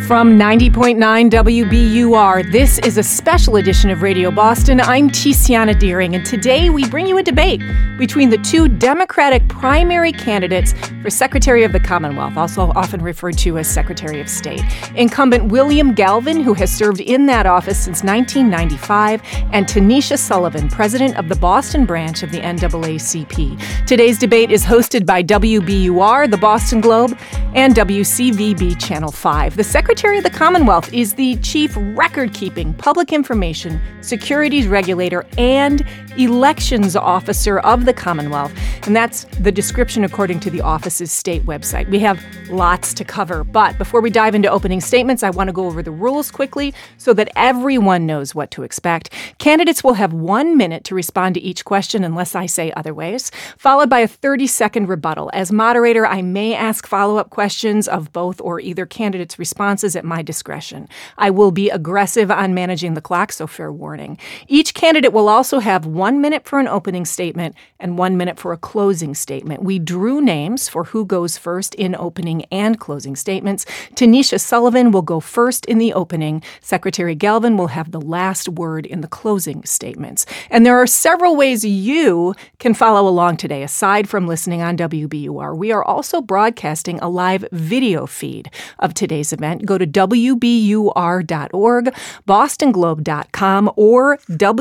From 90.9 WBUR, this is a special edition of Radio Boston. I'm Tiziana Deering, and today we bring you a debate between the two Democratic primary candidates for Secretary of the Commonwealth, also often referred to as Secretary of State. Incumbent William Galvin, who has served in that office since 1995, and Tanisha Sullivan, president of the Boston branch of the NAACP. Today's debate is hosted by WBUR, the Boston Globe, and WCVB Channel 5. The Secretary of the Commonwealth is the chief record-keeping, public information, securities regulator, and elections officer of the Commonwealth. And that's the description according to the office's state website. We have lots to cover, but before we dive into opening statements, I want to go over the rules quickly so that everyone knows what to expect. Candidates will have 1 minute to respond to each question unless I say otherwise, followed by a 30-second rebuttal. As moderator, I may ask follow-up questions of both or either candidate's responses at my discretion. I will be aggressive on managing the clock, so fair warning. Each candidate will also have 1 minute for an opening statement and 1 minute for a closing statement. We drew names for who goes first in opening and closing statements. Tanisha Sullivan will go first in the opening. Secretary Galvin will have the last word in the closing statements. And there are several ways you can follow along today, aside from listening on WBUR. We are also broadcasting a live video feed of today's event. Go to WBUR.org, BostonGlobe.com, or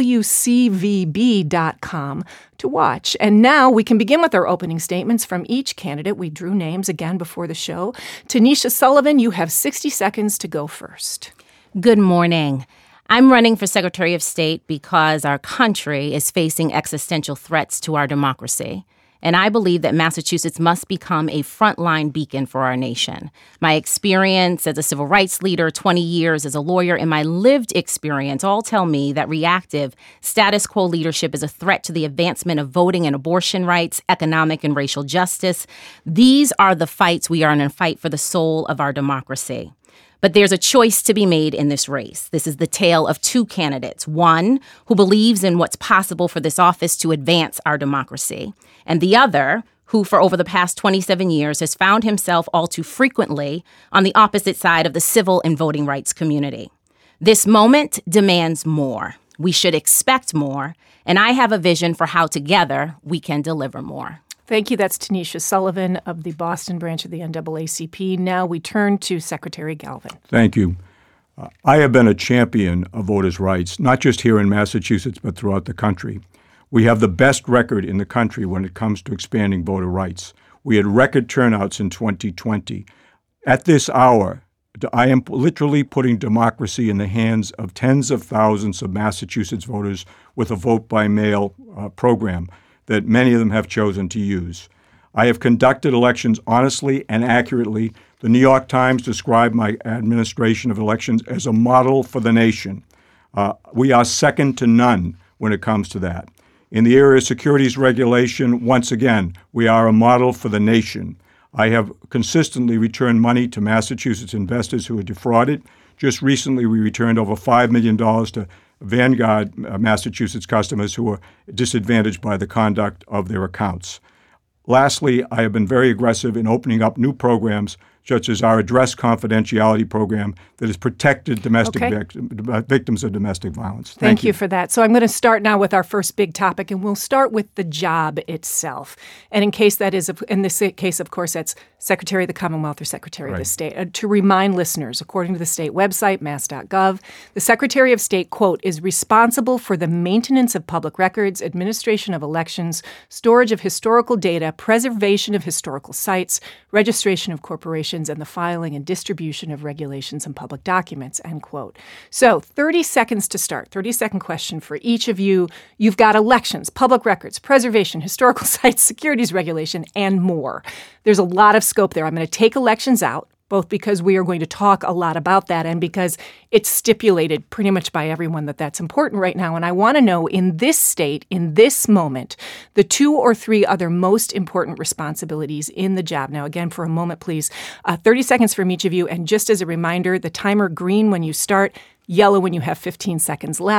WCVB.com to watch. And now we can begin with our opening statements from each candidate. We drew names again before the show. Tanisha Sullivan, you have 60 seconds to go first. Good morning. I'm running for Secretary of State because our country is facing existential threats to our democracy. And I believe that Massachusetts must become a frontline beacon for our nation. My experience as a civil rights leader, 20 years as a lawyer, and my lived experience all tell me that reactive, status quo leadership is a threat to the advancement of voting and abortion rights, economic and racial justice. These are the fights we are in a fight for the soul of our democracy. But there's a choice to be made in this race. This is the tale of two candidates, one who believes in what's possible for this office to advance our democracy, and the other who, for over the past 27 years, has found himself all too frequently on the opposite side of the civil and voting rights community. This moment demands more. We should expect more, and I have a vision for how together we can deliver more. Thank you. That's Tanisha Sullivan of the Boston branch of the NAACP. Now we turn to Secretary Galvin. Thank you. I have been a champion of voters' rights, not just here in Massachusetts, but throughout the country. We have the best record in the country when it comes to expanding voter rights. We had record turnouts in 2020. At this hour, I am literally putting democracy in the hands of tens of thousands of Massachusetts voters with a vote-by-mail program that many of them have chosen to use. I have conducted elections honestly and accurately. The New York Times described my administration of elections as a model for the nation. We are second to none when it comes to that. In the area of securities regulation, once again, we are a model for the nation. I have consistently returned money to Massachusetts investors who were defrauded. Just recently, we returned over $5 million to Vanguard Massachusetts customers who were disadvantaged by the conduct of their accounts. Lastly, I have been very aggressive in opening up new programs, such as our address confidentiality program that has protected victims of domestic violence. Thank you for that. So I'm going to start now with our first big topic, and we'll start with the job itself. And in this case, of course, that's Secretary of the Commonwealth or Secretary of the State. To remind listeners, according to the state website, mass.gov, the Secretary of State, quote, is responsible for the maintenance of public records, administration of elections, storage of historical data, preservation of historical sites, registration of corporations, and the filing and distribution of regulations and public documents, end quote. So 30 seconds to start. 30-second question for each of you. You've got elections, public records, preservation, historical sites, securities regulation, and more. There's a lot of scope there. I'm going to take elections out, both because we are going to talk a lot about that and because it's stipulated pretty much by everyone that that's important right now. And I want to know, in this state, in this moment, the 2 or 3 other most important responsibilities in the job. Now, again, for a moment, please, 30 seconds from each of you. And just as a reminder, the timer green when you start, yellow when you have 15 seconds left,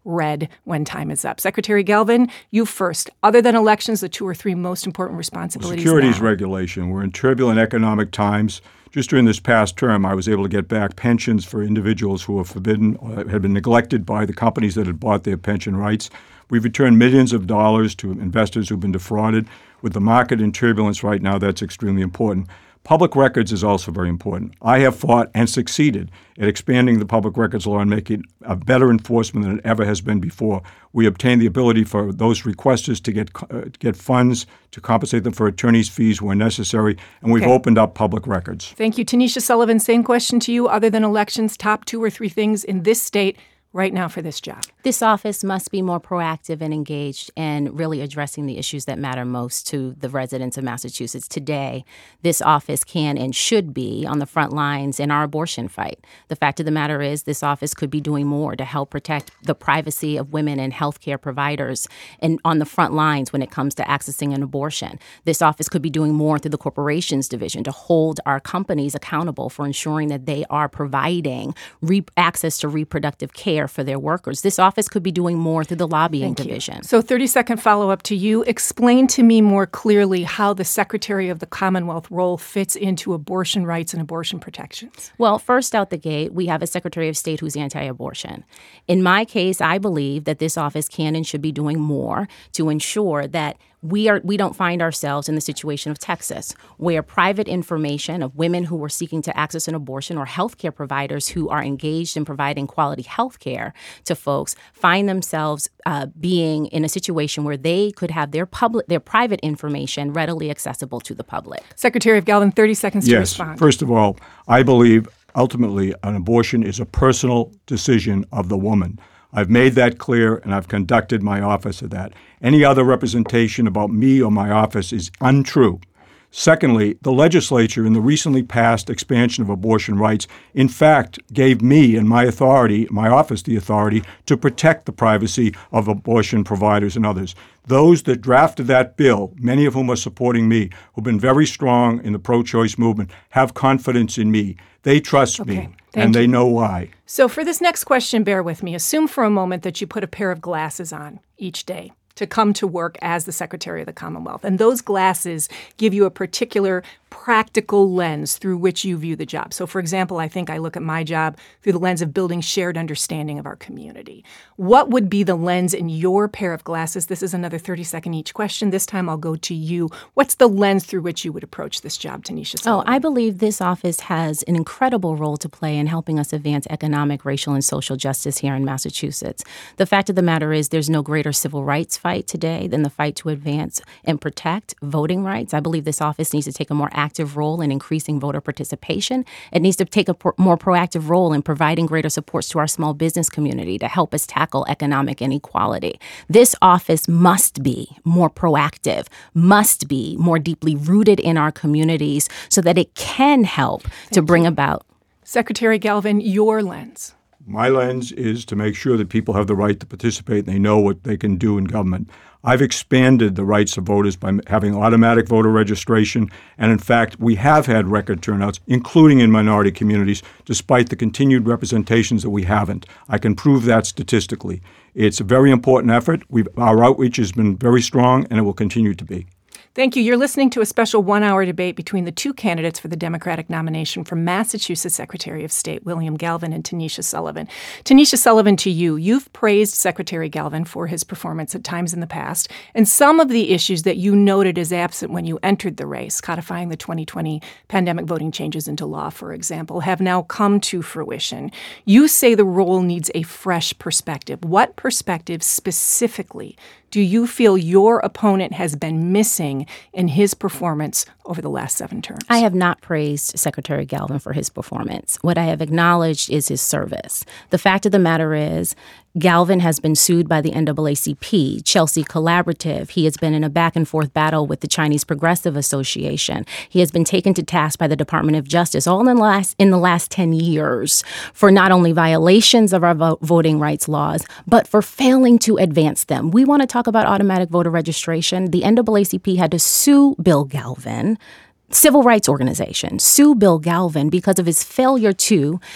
red when time is up. Secretary Galvin, you first. Other than elections, the 2 or 3 most important responsibilities Securities now. regulation. We're in turbulent economic times. Just during this past term, I was able to get back pensions for individuals who were forbidden or had been neglected by the companies that had bought their pension rights. We've returned millions of dollars to investors who've been defrauded. With the market in turbulence right now, that's extremely important. Public records is also very important. I have fought and succeeded at expanding the public records law and making a better enforcement than it ever has been before. We obtained the ability for those requesters to get funds to compensate them for attorney's fees where necessary, and we've opened up public records. Thank you. Tanisha Sullivan, same question to you. Other than elections, top 2 or 3 things in this state right now for this job? This office must be more proactive and engaged in really addressing the issues that matter most to the residents of Massachusetts. Today, this office can and should be on the front lines in our abortion fight. The fact of the matter is this office could be doing more to help protect the privacy of women and healthcare providers and on the front lines when it comes to accessing an abortion. This office could be doing more through the corporations division to hold our companies accountable for ensuring that they are providing access to reproductive care for their workers. This office could be doing more through the lobbying division. So 30-second follow-up to you. Explain to me more clearly how the Secretary of the Commonwealth role fits into abortion rights and abortion protections. Well, first out the gate, we have a Secretary of State who's anti-abortion. In my case, I believe that this office can and should be doing more to ensure that we don't find ourselves in the situation of Texas, where private information of women who are seeking to access an abortion or healthcare providers who are engaged in providing quality healthcare to folks find themselves being in a situation where they could have their private information readily accessible to the public. Secretary of Galvin, 30 seconds to respond. Yes. First of all, I believe ultimately an abortion is a personal decision of the woman. I've made that clear, and I've conducted my office of that. Any other representation about me or my office is untrue. Secondly, the legislature in the recently passed expansion of abortion rights, in fact, gave me and my office, the authority to protect the privacy of abortion providers and others. Those that drafted that bill, many of whom are supporting me, who've been very strong in the pro-choice movement, have confidence in me. They trust me, and they know why. So for this next question, bear with me. Assume for a moment that you put a pair of glasses on each day to come to work as the Secretary of the Commonwealth. And those glasses give you a particular practical lens through which you view the job. So, for example, I think I look at my job through the lens of building shared understanding of our community. What would be the lens in your pair of glasses? This is another 30-second each question. This time I'll go to you. What's the lens through which you would approach this job, Tanisha Sullivan? I believe this office has an incredible role to play in helping us advance economic, racial, and social justice here in Massachusetts. The fact of the matter is there's no greater civil rights fight today than the fight to advance and protect voting rights. I believe this office needs to take a more active role in increasing voter participation. It needs to take a more proactive role in providing greater supports to our small business community to help us tackle economic inequality. This office must be more proactive, must be more deeply rooted in our communities so that it can help to bring about. Secretary Galvin, your lens. My lens is to make sure that people have the right to participate and they know what they can do in government. I've expanded the rights of voters by having automatic voter registration, and in fact, we have had record turnouts, including in minority communities, despite the continued representations that we haven't. I can prove that statistically. It's a very important effort. Our outreach has been very strong, and it will continue to be. Thank you. You're listening to a special one-hour debate between the 2 candidates for the Democratic nomination for Massachusetts Secretary of State, William Galvin and Tanisha Sullivan. Tanisha Sullivan, to you, you've praised Secretary Galvin for his performance at times in the past, and some of the issues that you noted as absent when you entered the race, codifying the 2020 pandemic voting changes into law, for example, have now come to fruition. You say the role needs a fresh perspective. What perspective specifically do you feel your opponent has been missing in his performance over the last 7 terms? I have not praised Secretary Galvin for his performance. What I have acknowledged is his service. The fact of the matter is, Galvin has been sued by the NAACP, Chelsea Collaborative. He has been in a back-and-forth battle with the Chinese Progressive Association. He has been taken to task by the Department of Justice all in the last 10 years for not only violations of our voting rights laws, but for failing to advance them. We want to talk about automatic voter registration. The NAACP had to sue Bill Galvin, civil rights organization, sue Bill Galvin because of his failure to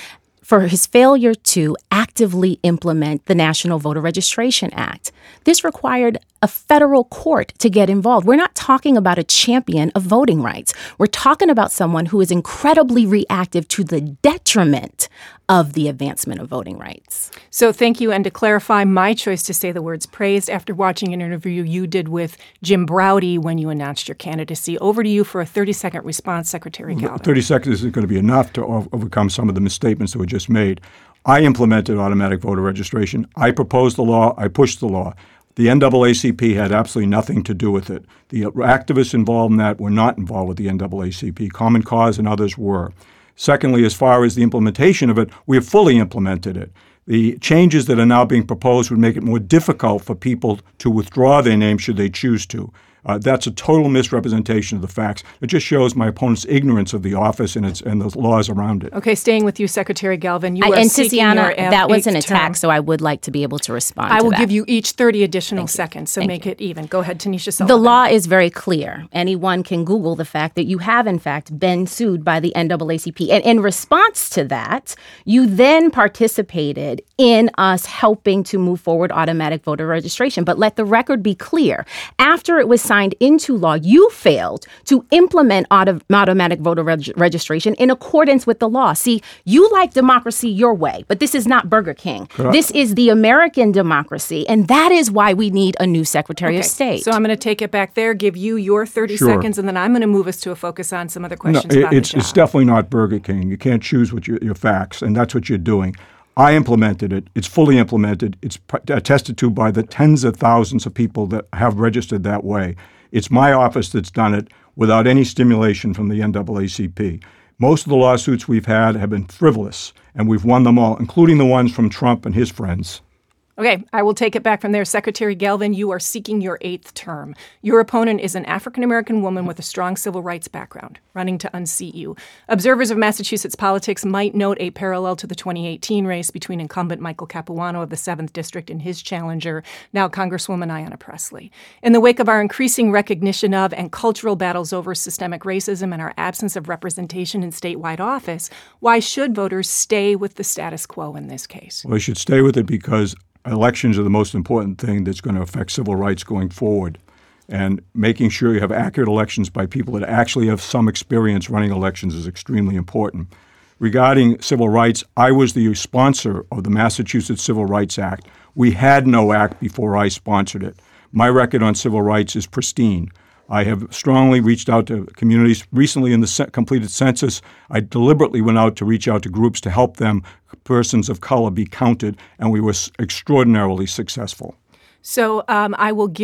for his failure to actively implement the National Voter Registration Act. This required a federal court to get involved. We're not talking about a champion of voting rights. We're talking about someone who is incredibly reactive to the detriment of the advancement of voting rights. So thank you. And to clarify, my choice to say the words praised after watching an interview you did with Jim Braude when you announced your candidacy. Over to you for a 30-second response, Secretary Galvin. 30 seconds isn't going to be enough to overcome some of the misstatements that were just made. I implemented automatic voter registration. I proposed the law. I pushed the law. The NAACP had absolutely nothing to do with it. The activists involved in that were not involved with the NAACP. Common Cause and others were. Secondly, as far as the implementation of it, we have fully implemented it. The changes that are now being proposed would make it more difficult for people to withdraw their name should they choose to. That's a total misrepresentation of the facts. It just shows my opponent's ignorance of the office and the laws around it. Okay, staying with you, Secretary Galvin. You are and seeking Tiziana, your that was an attack, term. so I would like to be able to respond to that. I will give you each 30 additional Thank you. seconds, so Thank make you. it even. Go ahead, Tanisha Sullivan. The law is very clear. Anyone can Google the fact that you have, in fact, been sued by the NAACP. And in response to that, you then participated in us helping to move forward automatic voter registration. But let the record be clear. After it was signed into law, you failed to implement automatic voter registration in accordance with the law. See, you like democracy your way, but this is not Burger King. This is the American democracy, and that is why we need a new Secretary of State. So I'm going to take it back there, give you your 30 Sure. seconds, and then I'm going to move us to a focus on some other questions No, about it's the job. it's definitely not Burger King. You can't choose what your facts, and that's what you're doing. I implemented it. It's fully implemented. It's attested to by the tens of thousands of people that have registered that way. It's my office that's done it without any stimulation from the NAACP. Most of the lawsuits we've had have been frivolous, and we've won them all, including the ones from Trump and his friends. Okay, I will take it back from there. Secretary Galvin, you are seeking your 8th term. Your opponent is an African-American woman with a strong civil rights background, running to unseat you. Observers of Massachusetts politics might note a parallel to the 2018 race between incumbent Michael Capuano of the 7th District and his challenger, now Congresswoman Ayanna Pressley. In the wake of our increasing recognition of and cultural battles over systemic racism and our absence of representation in statewide office, why should voters stay with the status quo in this case? Well, they should stay with it because elections are the most important thing that's going to affect civil rights going forward. And making sure you have accurate elections by people that actually have some experience running elections is extremely important. Regarding civil rights, I was the sponsor of the Massachusetts Civil Rights Act. We had no act before I sponsored it. My record on civil rights is pristine. I have strongly reached out to communities. Recently in the completed census, I deliberately went out to reach out to groups to help them, persons of color, be counted, and we were extraordinarily successful. So I'm going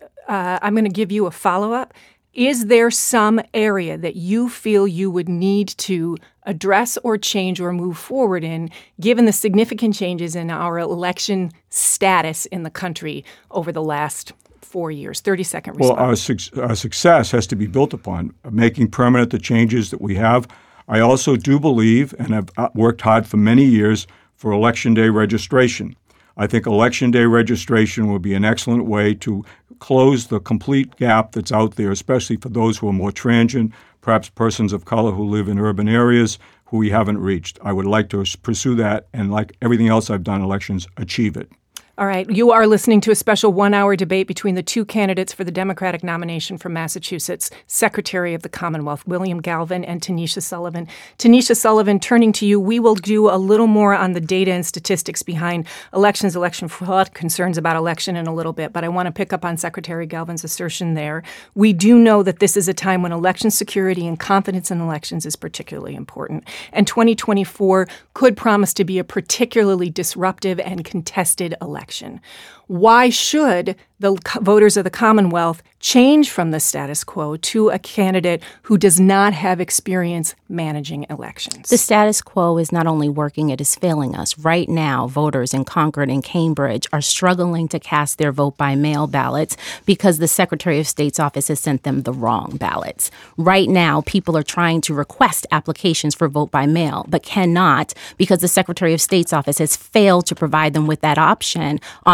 to give you a follow-up. Is there some area that you feel you would need to address or change or move forward in, given the significant changes in our election status in the country over the last 4 years? 30-second response. Well, our success has to be built upon making permanent the changes that we have. I also do believe, and have worked hard for many years, for Election Day registration. I think Election Day registration will be an excellent way to close the complete gap that's out there, especially for those who are more transient, perhaps persons of color who live in urban areas who we haven't reached. I would like to pursue that, and like everything else I've done in elections, achieve it. All right. You are listening to a special 1-hour debate between the two candidates for the Democratic nomination from Massachusetts, Secretary of the Commonwealth, William Galvin and Tanisha Sullivan. Tanisha Sullivan, turning to you, we will do a little more on the data and statistics behind elections, election fraud, concerns about election in a little bit, but I want to pick up on Secretary Galvin's assertion there. We do know that this is a time when election security and confidence in elections is particularly important, and 2024 could promise to be a particularly disruptive and contested election. Why should the voters of the Commonwealth change from the status quo to a candidate who does not have experience managing elections? The status quo is not only working, it is failing us. Right now, voters in Concord and Cambridge are struggling to cast their vote by mail ballots because the Secretary of State's office has sent them the wrong ballots. Right now, people are trying to request applications for vote by mail, but cannot because the Secretary of State's office has failed to provide them with that option online.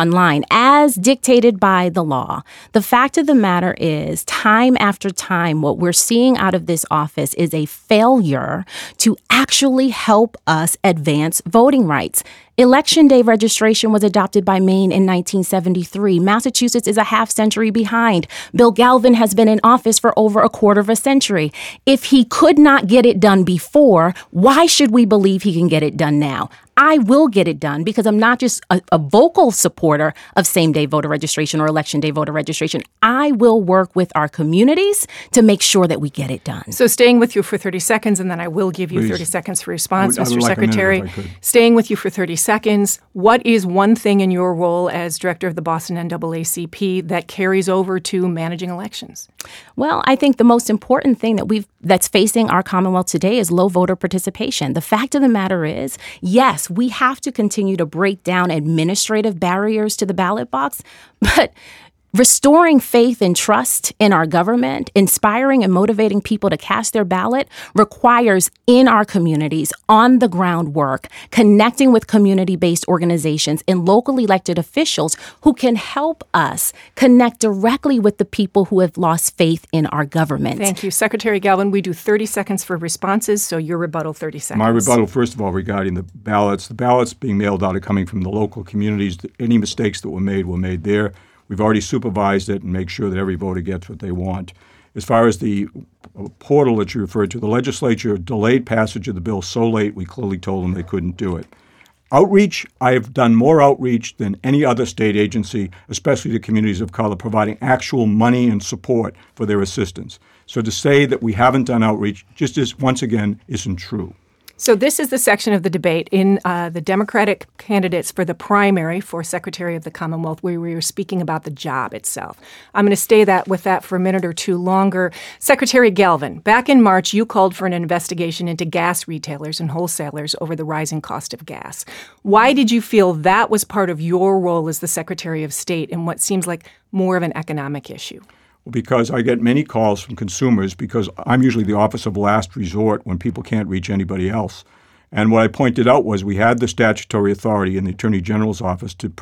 as dictated by the law. The fact of the matter is, time after time, what we're seeing out of this office is a failure to actually help us advance voting rights. Election day registration was adopted by Maine in 1973. Massachusetts is a half century behind. Bill Galvin has been in office for over a quarter of a century. If he could not get it done before, why should we believe he can get it done now? I will get it done because I'm not just a vocal supporter of same-day voter registration or election day voter registration. I will work with our communities to make sure that we get it done. So staying with you for 30 seconds, and then I will give you Please. 30 seconds for response, I would Mr. like a minute Secretary. if I could. Staying with you for 30 seconds, what is one thing in your role as director of the Boston NAACP that carries over to managing elections? Well, I think the most important thing that's facing our Commonwealth today is low voter participation. The fact of the matter is, yes, we have to continue to break down administrative barriers to the ballot box, but restoring faith and trust in our government, inspiring and motivating people to cast their ballot requires in our communities, on the ground work, connecting with community-based organizations and locally elected officials who can help us connect directly with the people who have lost faith in our government. Thank you. Secretary Galvin, we do 30 seconds for responses, so your rebuttal, 30 seconds. My rebuttal, first of all, regarding the ballots being mailed out are coming from the local communities. Any mistakes that were made there. We've already supervised it and make sure that every voter gets what they want. As far as the portal that you referred to, the legislature delayed passage of the bill so late we clearly told them they couldn't do it. Outreach, I have done more outreach than any other state agency, especially to communities of color, providing actual money and support for their assistance. So to say that we haven't done outreach once again, isn't true. So this is the section of the debate in the Democratic candidates for the primary for Secretary of the Commonwealth where we were speaking about the job itself. I'm going to stay with that for a minute or two longer. Secretary Galvin, back in March, you called for an investigation into gas retailers and wholesalers over the rising cost of gas. Why did you feel that was part of your role as the Secretary of State in what seems like more of an economic issue? Because I get many calls from consumers because I'm usually the office of last resort when people can't reach anybody else. And what I pointed out was we had the statutory authority in the Attorney General's office to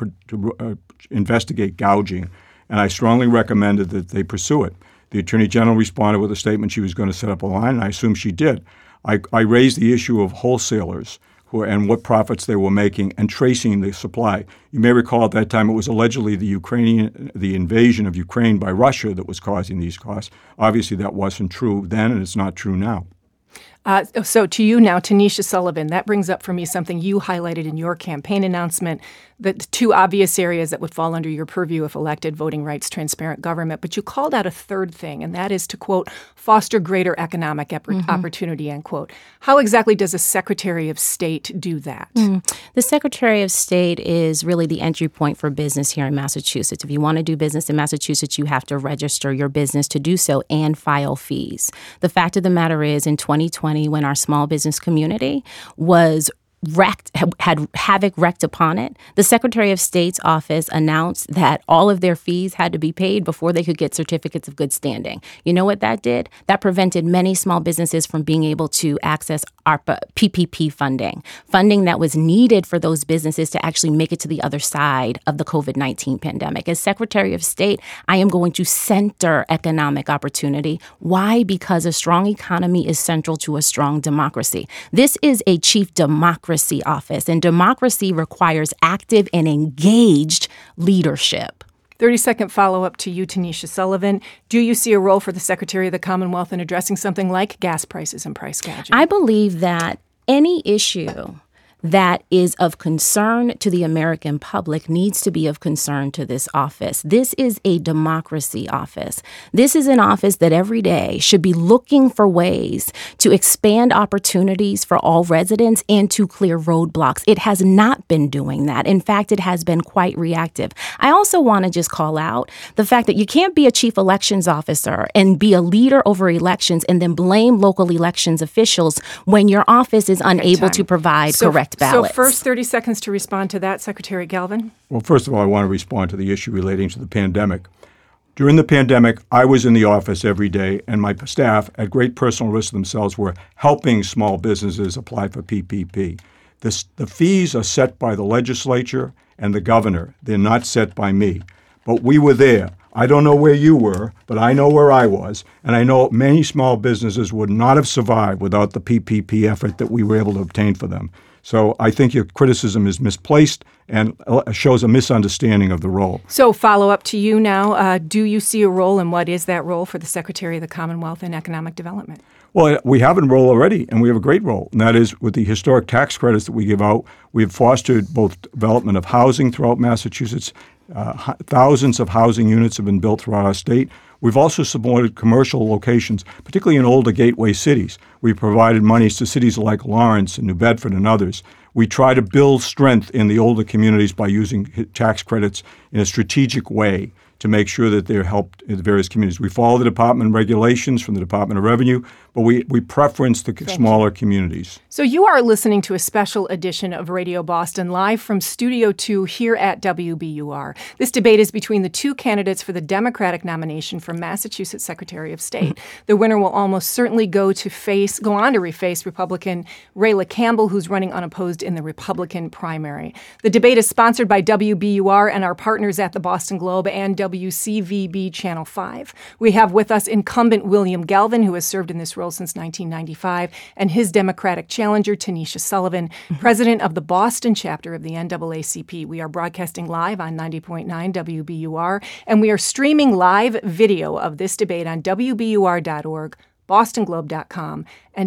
investigate gouging, and I strongly recommended that they pursue it. The Attorney General responded with a statement she was going to set up a line, and I assume she did. I raised the issue of wholesalers and what profits they were making and tracing the supply. You may recall at that time it was allegedly the invasion of Ukraine by Russia that was causing these costs. Obviously, that wasn't true then, and it's not true now. So to you now, Tanisha Sullivan, that brings up for me something you highlighted in your campaign announcement, the two obvious areas that would fall under your purview if elected: voting rights, transparent government. But you called out a third thing, and that is to, quote, foster greater economic opportunity, end quote. How exactly does a Secretary of State do that? The Secretary of State is really the entry point for business here in Massachusetts. If you want to do business in Massachusetts, you have to register your business to do so and file fees. The fact of the matter is, in 2020, when our small business community was had havoc wreaked upon it, the Secretary of State's office announced that all of their fees had to be paid before they could get certificates of good standing. You know what that did? That prevented many small businesses from being able to access ARPA, PPP funding that was needed for those businesses to actually make it to the other side of the COVID-19 pandemic. As Secretary of State, I am going to center economic opportunity. Why? Because a strong economy is central to a strong democracy. This is a chief democracy office, and democracy requires active and engaged leadership. 30-second follow-up to you, Tanisha Sullivan. Do you see a role for the Secretary of the Commonwealth in addressing something like gas prices and price gouging? I believe that any issue that is of concern to the American public needs to be of concern to this office. This is a democracy office. This is an office that every day should be looking for ways to expand opportunities for all residents and to clear roadblocks. It has not been doing that. In fact, it has been quite reactive. I also want to just call out the fact that you can't be a chief elections officer and be a leader over elections and then blame local elections officials when your office is unable to provide correct ballots. So first 30 seconds to respond to that, Secretary Galvin. Well, first of all, I want to respond to the issue relating to the pandemic. During the pandemic, I was in the office every day, and my staff, at great personal risk themselves, were helping small businesses apply for PPP. The fees are set by the legislature, and the governor. They're not set by me. But we were there. I don't know where you were, but I know where I was. And I know many small businesses would not have survived without the PPP effort that we were able to obtain for them. So I think your criticism is misplaced and shows a misunderstanding of the role. So follow up to you now. Do you see a role, and what is that role for the Secretary of the Commonwealth in Economic Development? Well, we have a role already, and we have a great role, and that is with the historic tax credits that we give out. We have fostered both development of housing throughout Massachusetts. Thousands of housing units have been built throughout our state. We've also supported commercial locations, particularly in older gateway cities. We provided monies to cities like Lawrence and New Bedford and others. We try to build strength in the older communities by using tax credits in a strategic way to make sure that they're helped in the various communities. We follow the department regulations from the Department of Revenue, but we preference the smaller communities. So you are listening to a special edition of Radio Boston live from Studio 2 here at WBUR. This debate is between the two candidates for the Democratic nomination for Massachusetts Secretary of State. The winner will almost certainly go on to reface Republican Rayla Campbell, who's running unopposed in the Republican primary. The debate is sponsored by WBUR and our partners at the Boston Globe and WCVB Channel 5. We have with us incumbent William Galvin, who has served in this role since 1995, and his Democratic challenger, Tanisha Sullivan, president of the Boston chapter of the NAACP. We are broadcasting live on 90.9 WBUR, and we are streaming live video of this debate on WBUR.org, bostonglobe.com, and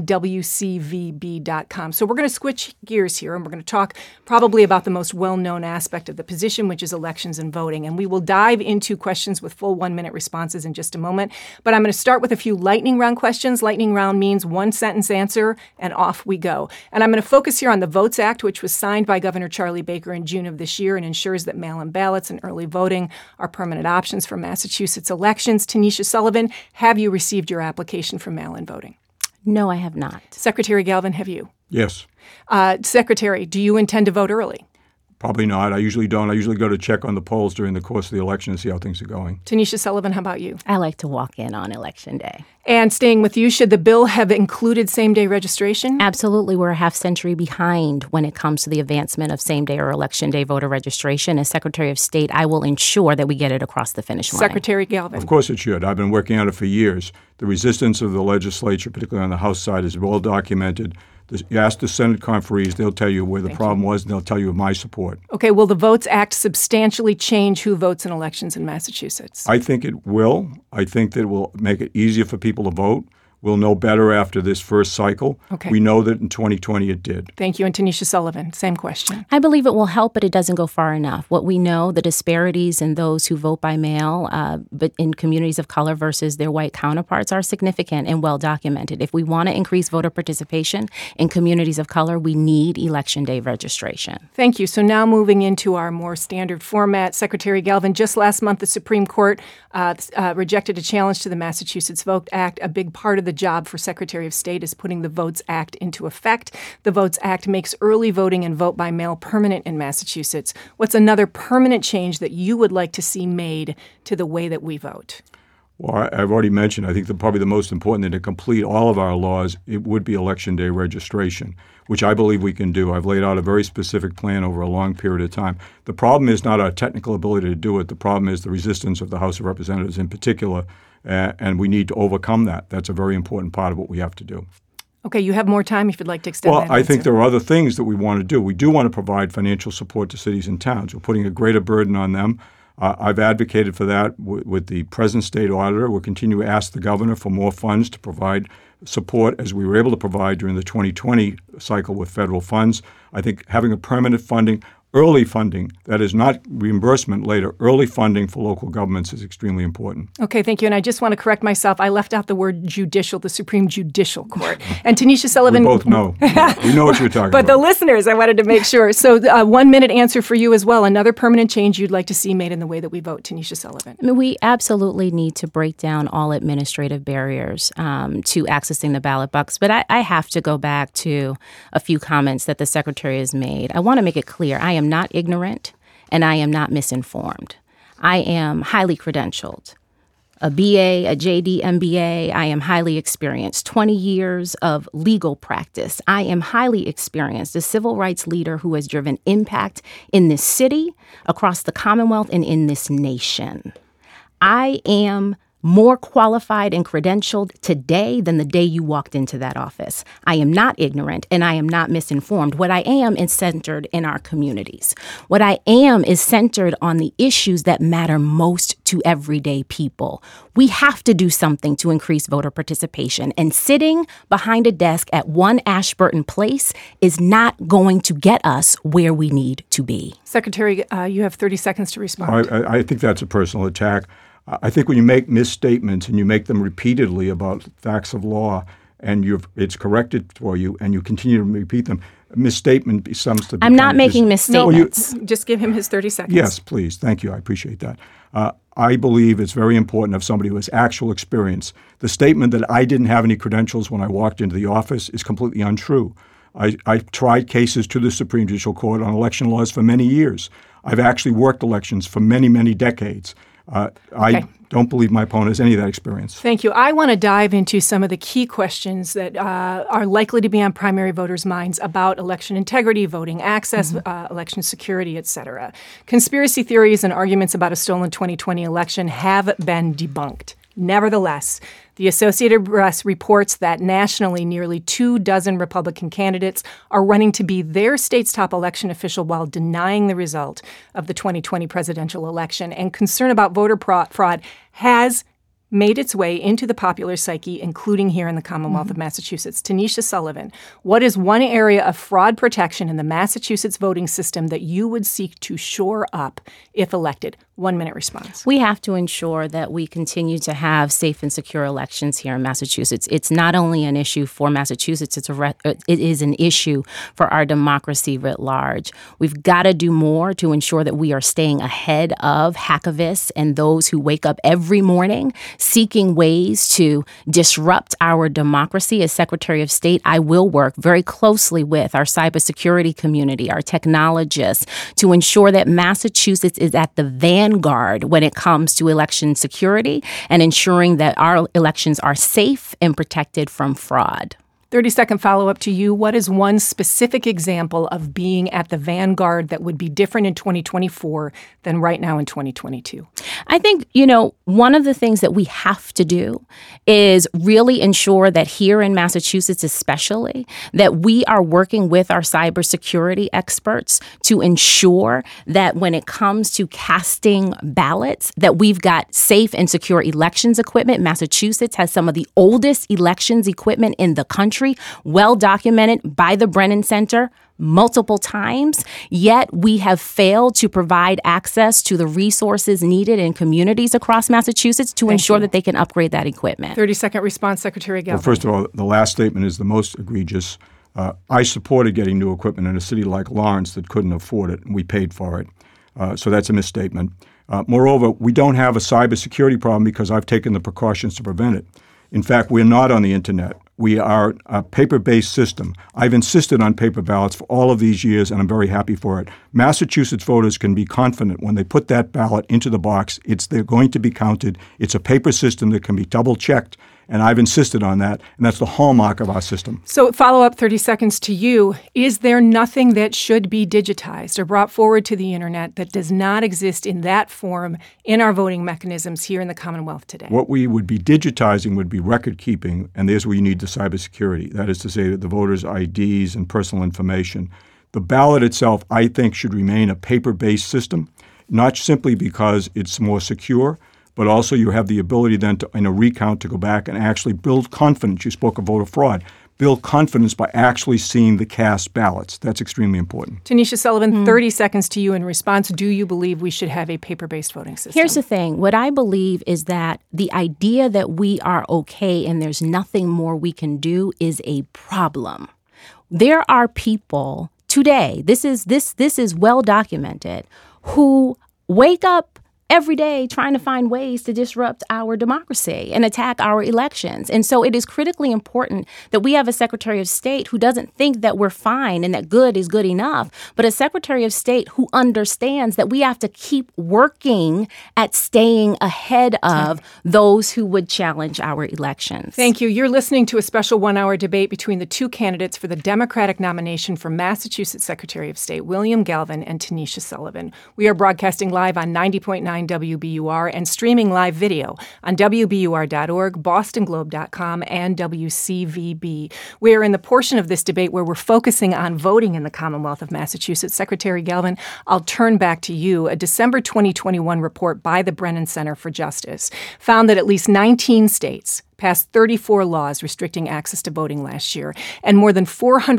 WCVB.com. So we're going to switch gears here, and we're going to talk probably about the most well-known aspect of the position, which is elections and voting. And we will dive into questions with full 1-minute responses in just a moment. But I'm going to start with a few lightning round questions. Lightning round means one-sentence answer, and off we go. And I'm going to focus here on the VOTES Act, which was signed by Governor Charlie Baker in June of this year and ensures that mail-in ballots and early voting are permanent options for Massachusetts elections. Tanisha Sullivan, have you received your application for mail-in voting? No, I have not. Secretary Galvin, have you? Yes. Secretary, do you intend to vote early? Probably not. I usually don't. I usually go to check on the polls during the course of the election to see how things are going. Tanisha Sullivan, how about you? I like to walk in on Election Day. And staying with you, should the bill have included same-day registration? Absolutely. We're a half century behind when it comes to the advancement of same-day or Election Day voter registration. As Secretary of State, I will ensure that we get it across the finish line. Secretary Galvin. Of course it should. I've been working on it for years. The resistance of the legislature, particularly on the House side, is well documented. You ask the Senate conferees, they'll tell you where the problem was, and they'll tell you of my support. Okay, will the VOTES Act substantially change who votes in elections in Massachusetts? I think it will. I think that it will make it easier for people to vote. We'll know better after this first cycle. Okay. We know that in 2020 it did. Thank you. And Tanisha Sullivan, same question. I believe it will help, but it doesn't go far enough. What we know, the disparities in those who vote by mail, but in communities of color versus their white counterparts are significant and well documented. If we want to increase voter participation in communities of color, we need Election Day registration. Thank you. So now moving into our more standard format, Secretary Galvin, just last month the Supreme Court rejected a challenge to the Massachusetts VOTES Act. A big part of the job for Secretary of State is putting the VOTES Act into effect. The VOTES Act makes early voting and vote by mail permanent in Massachusetts. What's another permanent change that you would like to see made to the way that we vote? Well, I've already mentioned, I think probably the most important thing to complete all of our laws, it would be Election Day registration, which I believe we can do. I've laid out a very specific plan over a long period of time. The problem is not our technical ability to do it. The problem is the resistance of the House of Representatives in particular, and we need to overcome that. That's a very important part of what we have to do. Okay, you have more time if you'd like to extend that Well, I think answer. there are other things that we want to do. We do want to provide financial support to cities and towns. We're putting a greater burden on them. I've advocated for that with the present state auditor. We'll continue to ask the governor for more funds to provide support as we were able to provide during the 2020 cycle with federal funds. I think having a permanent funding, early funding, that is not reimbursement later, early funding for local governments is extremely important. Okay, thank you. And I just want to correct myself. I left out the word judicial, the Supreme Judicial Court. And Tanisha Sullivan. We both know. We know what you're talking But about. the listeners, I wanted to make sure. So 1 minute answer for you as well. Another permanent change you'd like to see made in the way that we vote, Tanisha Sullivan. I mean, we absolutely need to break down all administrative barriers to accessing the ballot box. But I have to go back to a few comments that the Secretary has made. I want to make it clear. I am not ignorant and I am not misinformed. I am highly credentialed. a BA, a JD, MBA. I am highly experienced. 20 years of legal practice. I am highly experienced. A civil rights leader who has driven impact in this city, across the Commonwealth, and in this nation. I am more qualified and credentialed today than the day you walked into that office. I am not ignorant and I am not misinformed. What I am is centered in our communities. What I am is centered on the issues that matter most to everyday people. We have to do something to increase voter participation, and sitting behind a desk at 1 Ashburton Place is not going to get us where we need to be. Secretary, you have 30 seconds to respond. I think that's a personal attack. I think when you make misstatements and you make them repeatedly about facts of law and it's corrected for you and you continue to repeat them, a misstatement becomes to I'm not making misstatements. No, just give him his 30 seconds. Yes, please. Thank you. I appreciate that. I believe it's very important of somebody who has actual experience. The statement that I didn't have any credentials when I walked into the office is completely untrue. I tried cases to the Supreme Judicial Court on election laws for many years. I've actually worked elections for many, many decades. I don't believe my opponent has any of that experience. Thank you. I want to dive into some of the key questions that are likely to be on primary voters' minds about election integrity, voting access, election security, et cetera. Conspiracy theories and arguments about a stolen 2020 election have been debunked. Nevertheless, the Associated Press reports that nationally, nearly 24 Republican candidates are running to be their state's top election official while denying the result of the 2020 presidential election. And concern about voter fraud has made its way into the popular psyche, including here in the Commonwealth of Massachusetts. Tanisha Sullivan, what is one area of fraud protection in the Massachusetts voting system that you would seek to shore up if elected? 1 minute response. We have to ensure that we continue to have safe and secure elections here in Massachusetts. It's not only an issue for Massachusetts, it is an issue for our democracy writ large. We've got to do more to ensure that we are staying ahead of hacktivists and those who wake up every morning seeking ways to disrupt our democracy. As Secretary of State, I will work very closely with our cybersecurity community, our technologists, to ensure that Massachusetts is at the vanguard when it comes to election security and ensuring that our elections are safe and protected from fraud. 30-second follow-up to you. What is one specific example of being at the vanguard that would be different in 2024 than right now in 2022? I think, one of the things that we have to do is really ensure that here in Massachusetts especially, that we are working with our cybersecurity experts to ensure that when it comes to casting ballots, that we've got safe and secure elections equipment. Massachusetts has some of the oldest elections equipment in the country, well documented by the Brennan Center multiple times, yet we have failed to provide access to the resources needed in communities across Massachusetts to ensure that they can upgrade that equipment. 30-second response, Secretary Galvin. Well, first of all, the last statement is the most egregious. I supported getting new equipment in a city like Lawrence that couldn't afford it, and we paid for it. So that's a misstatement. Moreover, we don't have a cybersecurity problem because I've taken the precautions to prevent it. In fact, we're not on the internet. We are a paper-based system. I've insisted on paper ballots for all of these years, and I'm very happy for it. Massachusetts voters can be confident when they put that ballot into the box, they're going to be counted. It's a paper system that can be double-checked, and I've insisted on that, and that's the hallmark of our system. So follow-up 30 seconds to you. Is there nothing that should be digitized or brought forward to the internet that does not exist in that form in our voting mechanisms here in the Commonwealth today? What we would be digitizing would be record keeping, and there's where you need the cybersecurity. That is to say that the voters' IDs and personal information. The ballot itself, I think, should remain a paper-based system, not simply because it's more secure, but also you have the ability then to, in a recount, to go back and actually build confidence. You spoke of voter fraud. Build confidence by actually seeing the cast ballots. That's extremely important. Tanisha Sullivan, 30 seconds to you in response. Do you believe we should have a paper-based voting system? Here's the thing. What I believe is that the idea that we are okay and there's nothing more we can do is a problem. There are people today, this is well documented, who wake up every day trying to find ways to disrupt our democracy and attack our elections. And so it is critically important that we have a Secretary of State who doesn't think that we're fine and that good is good enough, but a Secretary of State who understands that we have to keep working at staying ahead of those who would challenge our elections. Thank you. You're listening to a special one-hour debate between the two candidates for the Democratic nomination for Massachusetts Secretary of State, William Galvin and Tanisha Sullivan. We are broadcasting live on 90.9 WBUR and streaming live video on WBUR.org, BostonGlobe.com, and WCVB. We are in the portion of this debate where we're focusing on voting in the Commonwealth of Massachusetts. Secretary Galvin, I'll turn back to you. A December 2021 report by the Brennan Center for Justice found that at least 19 states passed 34 laws restricting access to voting last year, and more than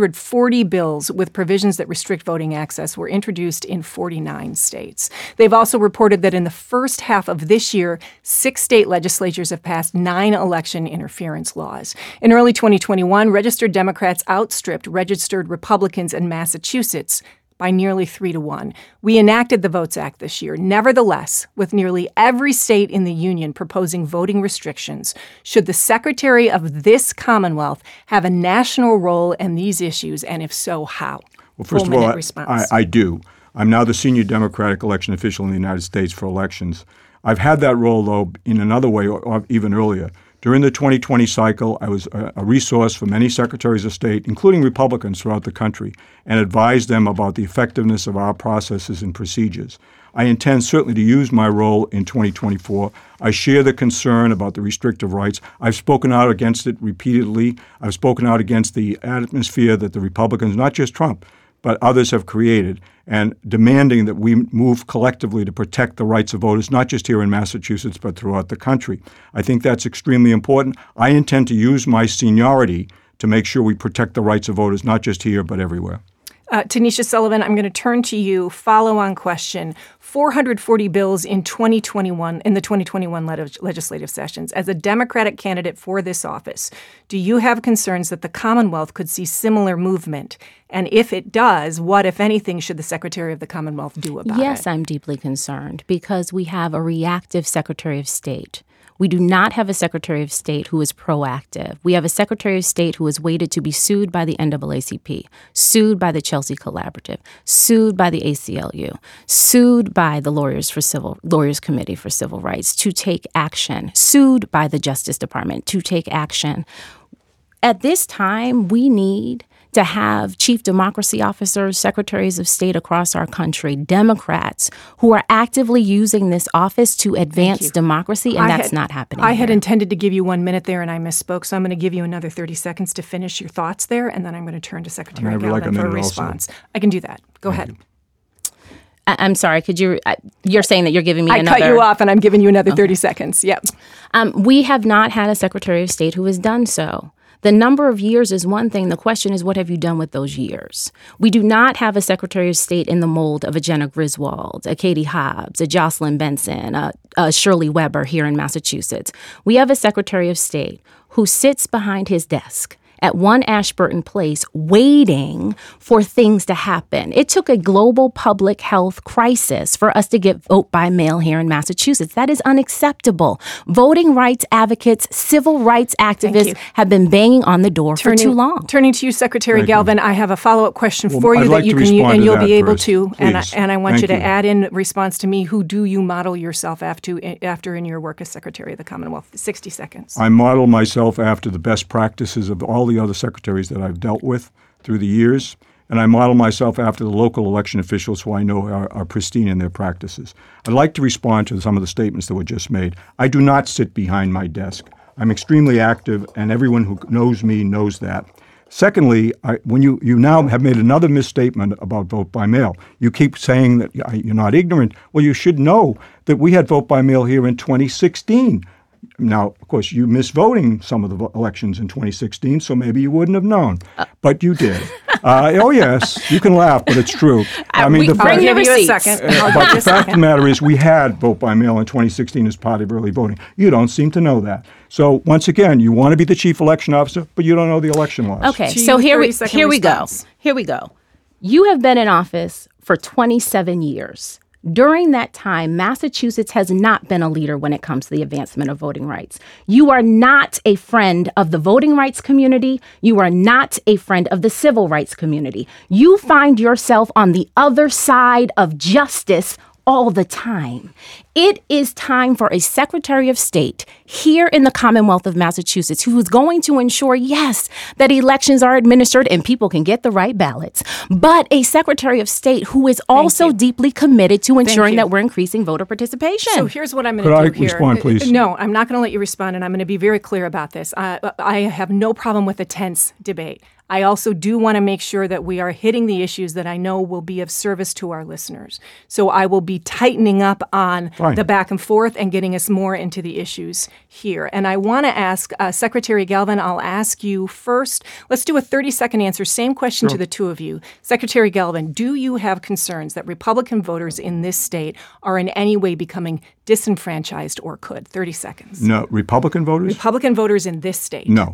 440 bills with provisions that restrict voting access were introduced in 49 states. They've also reported that in the first half of this year, 6 state legislatures have passed 9 election interference laws. In early 2021, registered Democrats outstripped registered Republicans in Massachusetts by nearly 3-1. We enacted the Votes Act this year. Nevertheless, with nearly every state in the union proposing voting restrictions, should the Secretary of this Commonwealth have a national role in these issues, and if so, how? Well, first of all, I do. I'm now the senior Democratic election official in the United States for elections. I've had that role, though, in another way, or even earlier. During the 2020 cycle, I was a resource for many secretaries of state, including Republicans throughout the country, and advised them about the effectiveness of our processes and procedures. I intend certainly to use my role in 2024. I share the concern about the restrictive rights. I've spoken out against it repeatedly. I've spoken out against the atmosphere that the Republicans, not just Trump, but others have created, and demanding that we move collectively to protect the rights of voters, not just here in Massachusetts, but throughout the country. I think that's extremely important. I intend to use my seniority to make sure we protect the rights of voters, not just here, but everywhere. Tanisha Sullivan, I'm going to turn to you. Follow-on question. 440 bills in 2021 in the 2021 legislative sessions. As a Democratic candidate for this office, do you have concerns that the Commonwealth could see similar movement? And if it does, what, if anything, should the Secretary of the Commonwealth do about it? Yes, I'm deeply concerned because we have a reactive Secretary of State. We do not have a Secretary of State who is proactive. We have a Secretary of State who has waited to be sued by the NAACP, sued by the Chelsea Collaborative, sued by the ACLU, sued by the Lawyers Committee for Civil Rights to take action, sued by the Justice Department to take action. At this time, we need to have chief democracy officers, secretaries of state across our country, Democrats, who are actively using this office to advance democracy, and that's not happening. I had intended to give you 1 minute there, and I misspoke, so I'm going to give you another 30 seconds to finish your thoughts there, and then I'm going to turn to Secretary Galvin for a response. Also. I can do that. Go ahead. I'm sorry, you're saying that you're giving me another... I cut you off, and I'm giving you another 30 seconds. Yep. We have not had a Secretary of State who has done so. The number of years is one thing. The question is, what have you done with those years? We do not have a Secretary of State in the mold of a Jenna Griswold, a Katie Hobbs, a Jocelyn Benson, a Shirley Weber here in Massachusetts. We have a Secretary of State who sits behind his desk at 1 Ashburton Place waiting for things to happen. It took a global public health crisis for us to get vote by mail here in Massachusetts. That is unacceptable. Voting rights advocates, civil rights activists have been banging on the door for too long. Turning to you, Secretary Galvin, I have a follow-up question for you that you can use, and you'll be able to. And I want you to add in response to me. Who do you model yourself after in your work as Secretary of the Commonwealth? 60 seconds. I model myself after the best practices of all the other secretaries that I've dealt with through the years, and I model myself after the local election officials who I know are pristine in their practices. I'd like to respond to some of the statements that were just made. I do not sit behind my desk. I'm extremely active, and everyone who knows me knows that. Secondly, when you now have made another misstatement about vote by mail. You keep saying that you're not ignorant. Well, you should know that we had vote by mail here in 2016. Now, of course, you missed voting some of the elections in 2016, so maybe you wouldn't have known. But you did. Oh, yes, you can laugh, but it's true. I mean, I'll give you a second. But the fact of the matter is we had vote by mail in 2016 as part of early voting. You don't seem to know that. So once again, you want to be the chief election officer, but you don't know the election laws. Okay, so here we go. You have been in office for 27 years. During that time, Massachusetts has not been a leader when it comes to the advancement of voting rights. You are not a friend of the voting rights community. You are not a friend of the civil rights community. You find yourself on the other side of justice all the time. It is time for a Secretary of State here in the Commonwealth of Massachusetts who is going to ensure, yes, that elections are administered and people can get the right ballots, but a Secretary of State who is also deeply committed to ensuring that we're increasing voter participation. So here's what I'm going to do here. Could I respond, please? No, I'm not going to let you respond, and I'm going to be very clear about this. I have no problem with a tense debate. I also do want to make sure that we are hitting the issues that I know will be of service to our listeners. So I will be tightening up on the back and forth and getting us more into the issues here. And I want to ask Secretary Galvin, I'll ask you first. Let's do a 30-second answer. Same question to the two of you. Secretary Galvin, do you have concerns that Republican voters in this state are in any way becoming disenfranchised or could? 30 seconds. No. Republican voters? Republican voters in this state. No.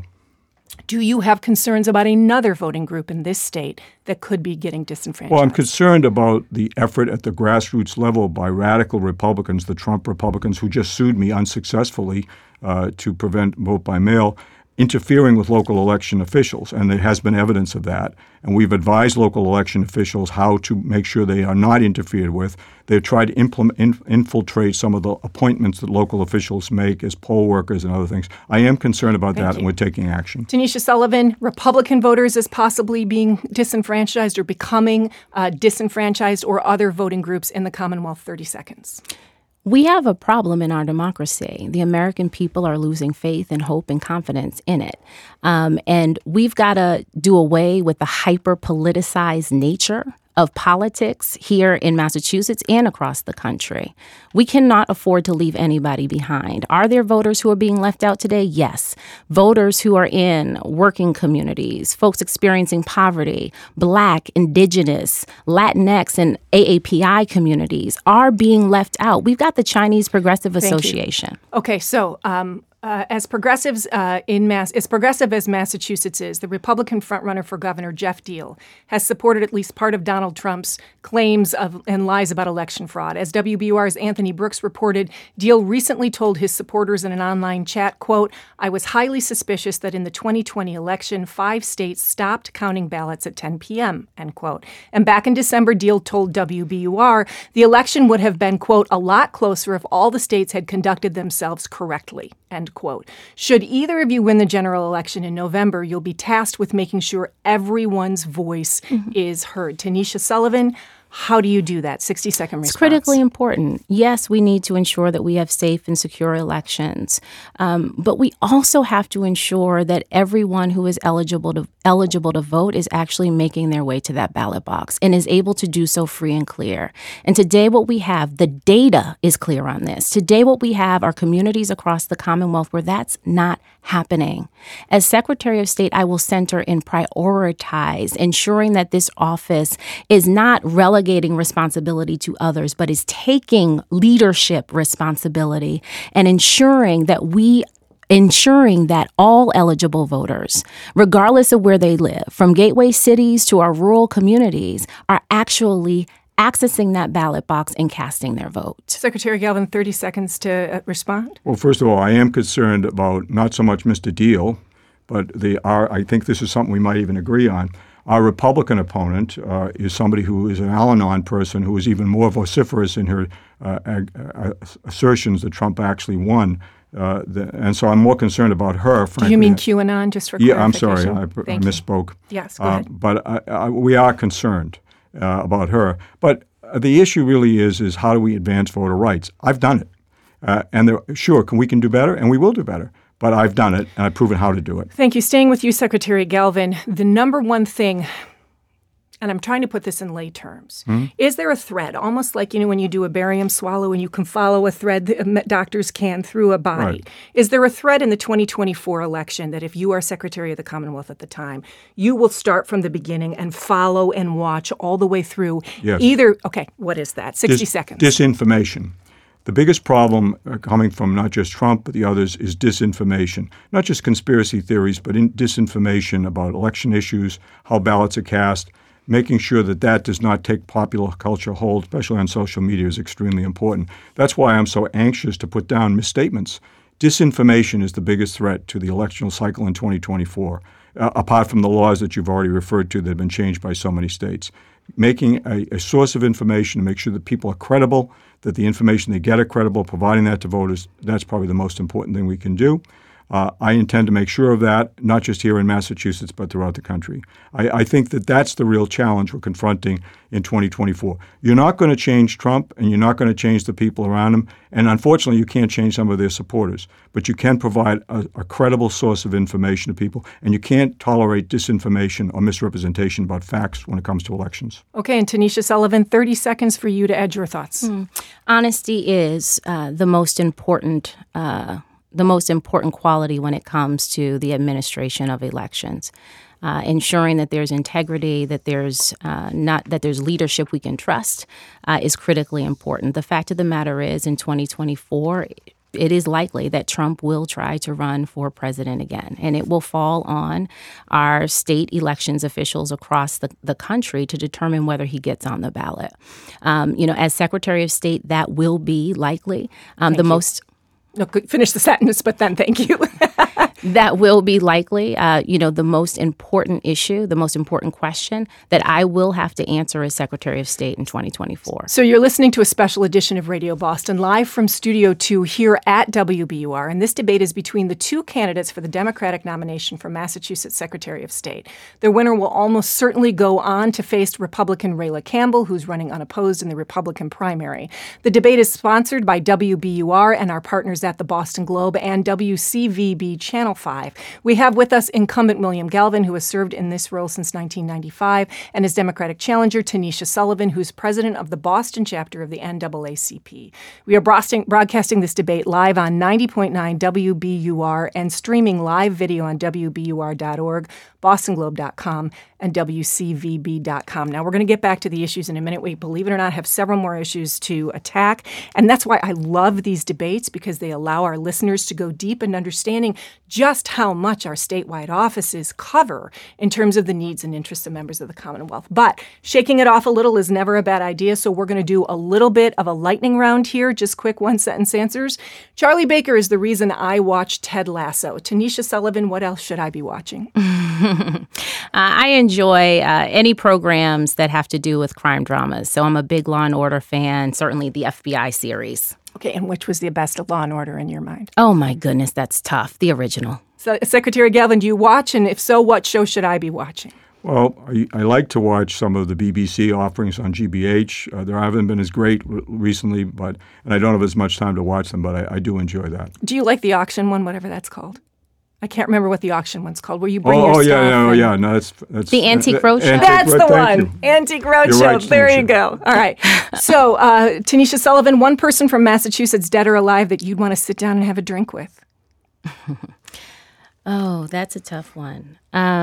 Do you have concerns about another voting group in this state that could be getting disenfranchised? Well, I'm concerned about the effort at the grassroots level by radical Republicans, the Trump Republicans, who just sued me unsuccessfully to prevent vote by mail, interfering with local election officials, and there has been evidence of that. And we've advised local election officials how to make sure they are not interfered with. They've tried to infiltrate some of the appointments that local officials make as poll workers and other things. I am concerned about that, and we're taking action. Tanisha Sullivan, Republican voters as possibly being disenfranchised or becoming disenfranchised, or other voting groups in the Commonwealth, 30 seconds. We have a problem in our democracy. The American people are losing faith and hope and confidence in it. And we've got to do away with the hyper-politicized nature of politics here in Massachusetts and across the country. We cannot afford to leave anybody behind. Are there voters who are being left out today? Yes. Voters who are in working communities, folks experiencing poverty, Black, Indigenous, Latinx, and AAPI communities are being left out. We've got the Chinese Progressive Association. Okay, so as progressive as Massachusetts is, the Republican frontrunner for governor, Jeff Diehl, has supported at least part of Donald Trump's claims and lies about election fraud. As WBUR's Anthony Brooks reported, Diehl recently told his supporters in an online chat, quote, "I was highly suspicious that in the 2020 election, 5 states stopped counting ballots at 10 p.m., end quote. And back in December, Diehl told WBUR the election would have been, quote, a lot closer if all the states had conducted themselves correctly, end quote. Should either of you win the general election in November, you'll be tasked with making sure everyone's voice is heard. Tanisha Sullivan, how do you do that? 60-second response. It's critically important. Yes, we need to ensure that we have safe and secure elections. But we also have to ensure that everyone who is eligible to vote is actually making their way to that ballot box and is able to do so free and clear. And today what we have, the data is clear on this. Today what we have are communities across the Commonwealth where that's not happening. As Secretary of State, I will center and prioritize ensuring that this office is not relegating responsibility to others, but is taking leadership responsibility and ensuring that all eligible voters, regardless of where they live, from gateway cities to our rural communities, are actually accessing that ballot box and casting their vote. Secretary Galvin, 30 seconds to respond. Well, first of all, I am concerned about not so much Mr. Diehl, but I think this is something we might even agree on. Our Republican opponent is somebody who is an Al-Anon person who is even more vociferous in her assertions that Trump actually won. And so I'm more concerned about her, frankly. Do you mean QAnon, just for clarification? Yeah, I'm sorry. I misspoke. Yes, go ahead. But we are concerned about her. But the issue really is how do we advance voter rights? I've done it. We can do better, and we will do better. But I've done it, and I've proven how to do it. Thank you. Staying with you, Secretary Galvin, the number one thing, and I'm trying to put this in lay terms, is there a thread, almost like, when you do a barium swallow and you can follow a thread that doctors can through a body. Right. Is there a thread in the 2024 election that if you are Secretary of the Commonwealth at the time, you will start from the beginning and follow and watch all the way through? Yes. Okay, what is that? 60 seconds. Disinformation. The biggest problem coming from not just Trump but the others is disinformation, not just conspiracy theories, but disinformation about election issues, how ballots are cast. making sure that that does not take popular culture hold, especially on social media, is extremely important. That's why I'm so anxious to put down misstatements. Disinformation is the biggest threat to the electoral cycle in 2024, apart from the laws that you've already referred to that have been changed by so many states. Making a source of information to make sure that people are credible, that the information they get are credible, providing that to voters, that's probably the most important thing we can do. I intend to make sure of that, not just here in Massachusetts, but throughout the country. I think that that's the real challenge we're confronting in 2024. You're not going to change Trump, and you're not going to change the people around him, and unfortunately, you can't change some of their supporters. But you can provide a credible source of information to people, and you can't tolerate disinformation or misrepresentation about facts when it comes to elections. Okay, and Tanisha Sullivan, 30 seconds for you to add your thoughts. Honesty is the most important quality when it comes to the administration of elections. Ensuring that there's integrity, that there's leadership we can trust is critically important. The fact of the matter is, in 2024, it is likely that Trump will try to run for president again, and it will fall on our state elections officials across the country to determine whether he gets on the ballot. As Secretary of State, that will be likely. No, finish the sentence, but then thank you. That will be likely, the most important issue, the most important question that I will have to answer as Secretary of State in 2024. So you're listening to a special edition of Radio Boston, live from Studio 2 here at WBUR, and this debate is between the two candidates for the Democratic nomination for Massachusetts Secretary of State. Their winner will almost certainly go on to face Republican Rayla Campbell, who's running unopposed in the Republican primary. The debate is sponsored by WBUR and our partners at the Boston Globe and WCVB Channel 5. We have with us incumbent William Galvin, who has served in this role since 1995, and his Democratic challenger, Tanisha Sullivan, who's president of the Boston chapter of the NAACP. We are broadcasting this debate live on 90.9 WBUR and streaming live video on WBUR.org, BostonGlobe.com, and WCVB.com. Now, we're going to get back to the issues in a minute. We, believe it or not, have several more issues to attack, and that's why I love these debates, because they allow our listeners to go deep in understanding just how much our statewide offices cover in terms of the needs and interests of members of the Commonwealth. But shaking it off a little is never a bad idea, so we're going to do a little bit of a lightning round here, just quick one-sentence answers. Charlie Baker is the reason I watch Ted Lasso. Tanisha Sullivan, what else should I be watching? I enjoy any programs that have to do with crime dramas. So I'm a big Law & Order fan, certainly the FBI series. Okay, and which was the best of Law & Order in your mind? Oh, my goodness, that's tough. The original. So, Secretary Galvin, do you watch? And if so, what show should I be watching? Well, I like to watch some of the BBC offerings on GBH. There haven't been as great recently, and I don't have as much time to watch them, but I do enjoy that. Do you like the auction one, whatever that's called? I can't remember what the auction one's called, where you bring your stuff. No, that's the Antique Roadshow. That's the one. Antique Roadshow. Right, there you go. All right. So, Tanisha Sullivan, one person from Massachusetts, dead or alive, that you'd want to sit down and have a drink with. Oh, that's a tough one.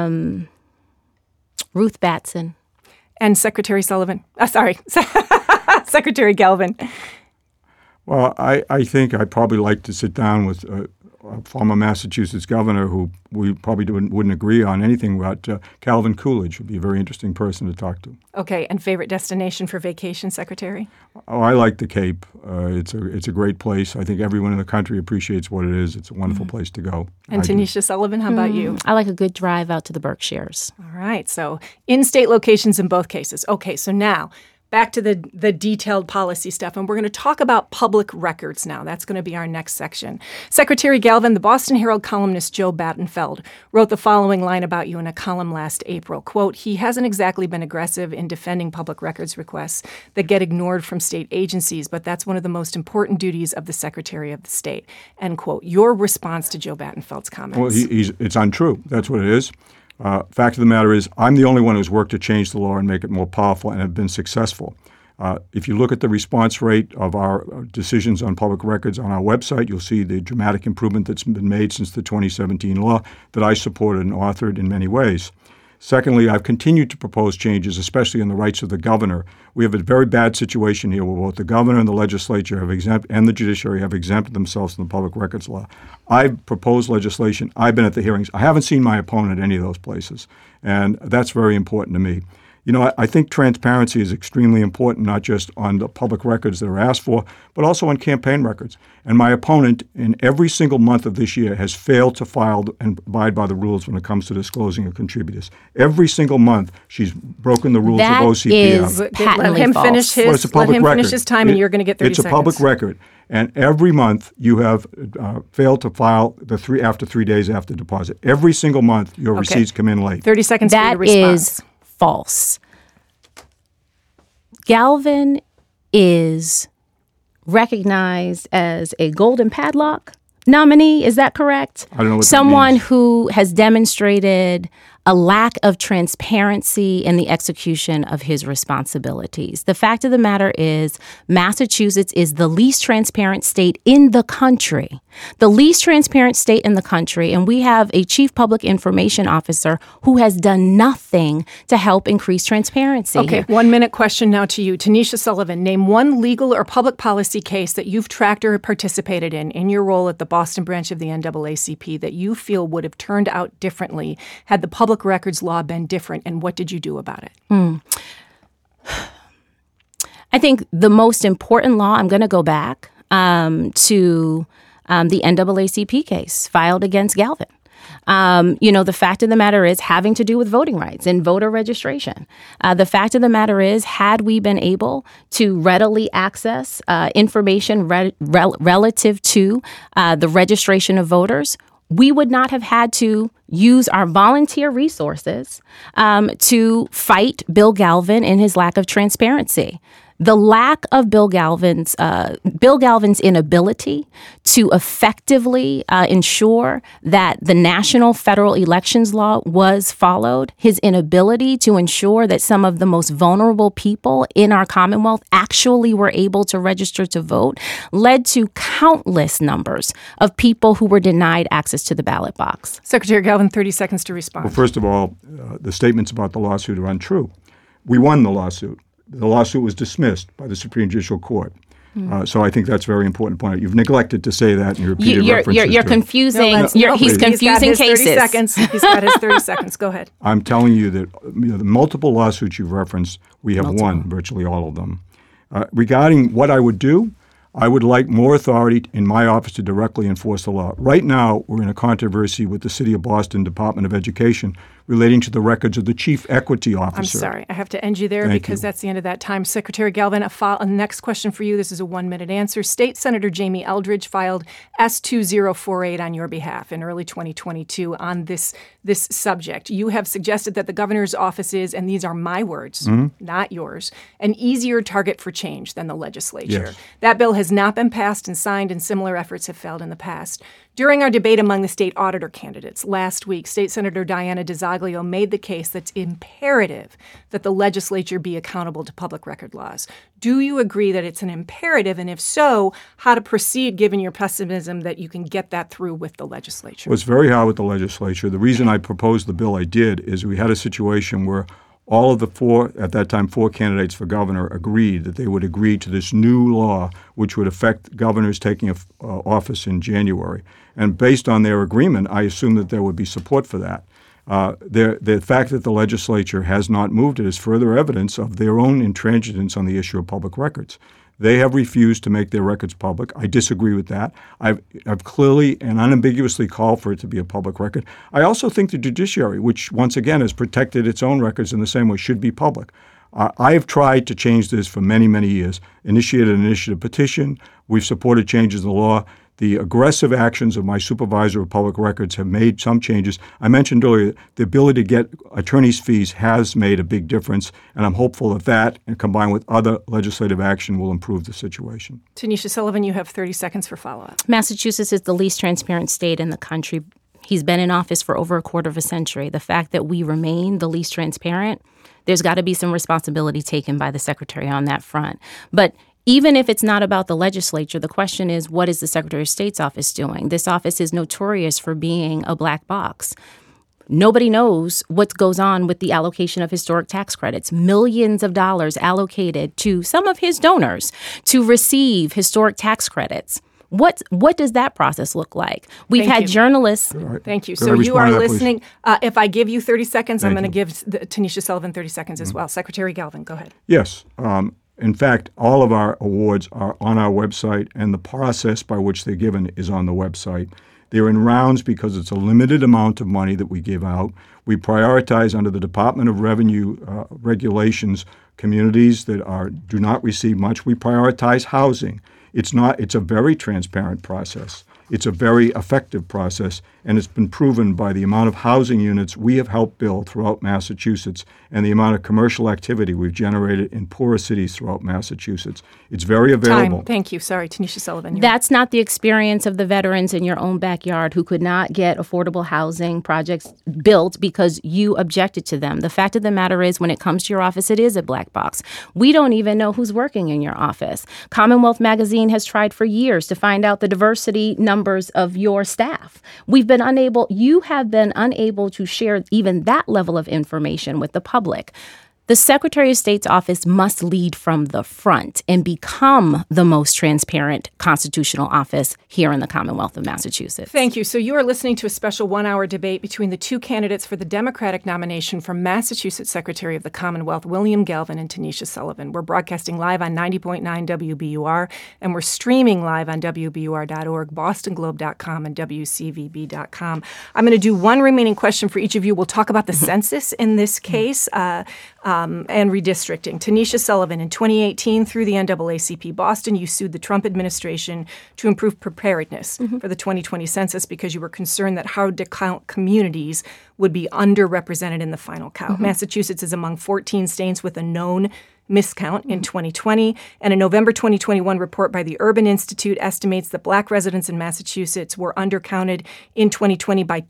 Ruth Batson. And Secretary Sullivan. Secretary Galvin. Well, I think I'd probably like to sit down with a former Massachusetts governor who we probably wouldn't agree on anything about. Calvin Coolidge would be a very interesting person to talk to. Okay, and favorite destination for vacation, Secretary? Oh, I like the Cape. It's a great place. I think everyone in the country appreciates what it is. It's a wonderful place to go. And Tanisha Sullivan, how about you? I like a good drive out to the Berkshires. All right, so in-state locations in both cases. Okay, so now back to the detailed policy stuff, and we're going to talk about public records now. That's going to be our next section. Secretary Galvin, the Boston Herald columnist Joe Battenfeld wrote the following line about you in a column last April. Quote, "He hasn't exactly been aggressive in defending public records requests that get ignored from state agencies, but that's one of the most important duties of the Secretary of the State." End quote. Your response to Joe Battenfeld's comments? Well, it's untrue. That's what it is. Fact of the matter is, I'm the only one who's worked to change the law and make it more powerful and have been successful. If you look at the response rate of our decisions on public records on our website, you'll see the dramatic improvement that's been made since the 2017 law that I supported and authored in many ways. Secondly, I've continued to propose changes, especially in the rights of the governor. We have a very bad situation here where both the governor and the legislature and the judiciary have exempted themselves from the public records law. I've proposed legislation. I've been at the hearings. I haven't seen my opponent at any of those places, and that's very important to me. You know, I think transparency is extremely important, not just on the public records that are asked for, but also on campaign records. And my opponent, in every single month of this year, has failed to file and abide by the rules when it comes to disclosing of contributors. Every single month, she's broken the rules of OCPR. Is patently let him false. finish his. Well, it's a public let him record. finish his time, and you're going to get 30 seconds. It's a public record. And every month you have failed to file after 3 days after deposit. Every single month your receipts come in late. 30 seconds for your That response. is false. Galvin is recognized as a Golden Padlock nominee. Is that correct? I don't know what that Someone means. who has demonstrated a lack of transparency in the execution of his responsibilities. The fact of the matter is, Massachusetts is the least transparent state in the country. The least transparent state in the country, and we have a chief public information officer who has done nothing to help increase transparency. Okay, 1 minute question now to you. Tanisha Sullivan, name one legal or public policy case that you've tracked or participated in your role at the Boston branch of the NAACP that you feel would have turned out differently had the public records law been different, and what did you do about it? I think the most important law, I'm going to go back to the NAACP case filed against Galvin. The fact of the matter is having to do with voting rights and voter registration. The fact of the matter is, had we been able to readily access information relative to the registration of voters, we would not have had to use our volunteer resources to fight Bill Galvin in his lack of transparency. The lack of Bill Galvin's inability to effectively ensure that the national federal elections law was followed, his inability to ensure that some of the most vulnerable people in our Commonwealth actually were able to register to vote, led to countless numbers of people who were denied access to the ballot box. Secretary Galvin, 30 seconds to respond. Well, first of all, the statements about the lawsuit are untrue. We won the lawsuit. The lawsuit was dismissed by the Supreme Judicial Court. So I think that's a very important point. You've neglected to say that in your repeated references. You're to confusing. No, He's confusing cases. 30 seconds. He's got his 30 seconds. Go ahead. I'm telling you that the multiple lawsuits you've referenced, we have won virtually all of them. Regarding what I would do, I would like more authority in my office to directly enforce the law. Right now, we're in a controversy with the City of Boston Department of Education relating to the records of the Chief Equity Officer. I'm sorry. I have to end you there because that's the end of that time. Secretary Galvin, a next question for you. This is a 1-minute answer. State Senator Jamie Eldridge filed S-2048 on your behalf in early 2022 on this subject. You have suggested that the governor's office is, and these are my words, not yours, an easier target for change than the legislature. Yes. That bill has not been passed and signed, and similar efforts have failed in the past. During our debate among the state auditor candidates last week, State Senator Diana DiZoglio made the case that it's imperative that the legislature be accountable to public record laws. Do you agree that it's an imperative? And if so, how to proceed given your pessimism that you can get that through with the legislature? Well, it's very hard with the legislature. The reason I proposed the bill I did is we had a situation where all of the four candidates for governor agreed that they would agree to this new law, which would affect governors taking office in January. And based on their agreement, I assume that there would be support for that. The fact that the legislature has not moved it is further evidence of their own intransigence on the issue of public records. They have refused to make their records public. I disagree with that. I've clearly and unambiguously called for it to be a public record. I also think the judiciary, which once again has protected its own records in the same way, should be public. I have tried to change this for many, many years, initiated an initiative petition. We've supported changes in the law. The aggressive actions of my supervisor of public records have made some changes. I mentioned earlier the ability to get attorney's fees has made a big difference, and I'm hopeful that and combined with other legislative action will improve the situation. Tanisha Sullivan, you have 30 seconds for follow-up. Massachusetts is the least transparent state in the country. He's been in office for over a quarter of a century. The fact that we remain the least transparent, there's got to be some responsibility taken by the secretary on that front. But even if it's not about the legislature, the question is, what is the Secretary of State's office doing? This office is notorious for being a black box. Nobody knows what goes on with the allocation of historic tax credits. Millions of dollars allocated to some of his donors to receive historic tax credits. What does that process look like? We've Thank had you. journalists. Thank you. Could So I you respond are to that, please? listening. If I give you 30 seconds, I'm Thank going to you. give Tanisha Sullivan 30 seconds as well. Secretary Galvin, go ahead. Yes. In fact, all of our awards are on our website, and the process by which they're given is on the website. They're in rounds because it's a limited amount of money that we give out. We prioritize under the Department of Revenue regulations communities that do not receive much. We prioritize housing. It's a very transparent process. It's a very effective process, and it's been proven by the amount of housing units we have helped build throughout Massachusetts and the amount of commercial activity we've generated in poorer cities throughout Massachusetts. It's very available. Time. Thank you. Sorry, Tanisha Sullivan. That's not the experience of the veterans in your own backyard who could not get affordable housing projects built because you objected to them. The fact of the matter is, when it comes to your office, it is a black box. We don't even know who's working in your office. Commonwealth Magazine has tried for years to find out the diversity numbers of your staff. You have been unable to share even that level of information with the public. The Secretary of State's office must lead from the front and become the most transparent constitutional office here in the Commonwealth of Massachusetts. Thank you. So you are listening to a special one-hour debate between the two candidates for the Democratic nomination for Massachusetts Secretary of the Commonwealth, William Galvin and Tanisha Sullivan. We're broadcasting live on 90.9 WBUR, and we're streaming live on WBUR.org, BostonGlobe.com, and WCVB.com. I'm going to do one remaining question for each of you. We'll talk about the census in this case. And redistricting. Tanisha Sullivan, in 2018, through the NAACP Boston, you sued the Trump administration to improve preparedness for the 2020 census because you were concerned that hard-to-count communities would be underrepresented in the final count. Massachusetts is among 14 states with a known miscount in 2020, and a November 2021 report by the Urban Institute estimates that Black residents in Massachusetts were undercounted in 2020 by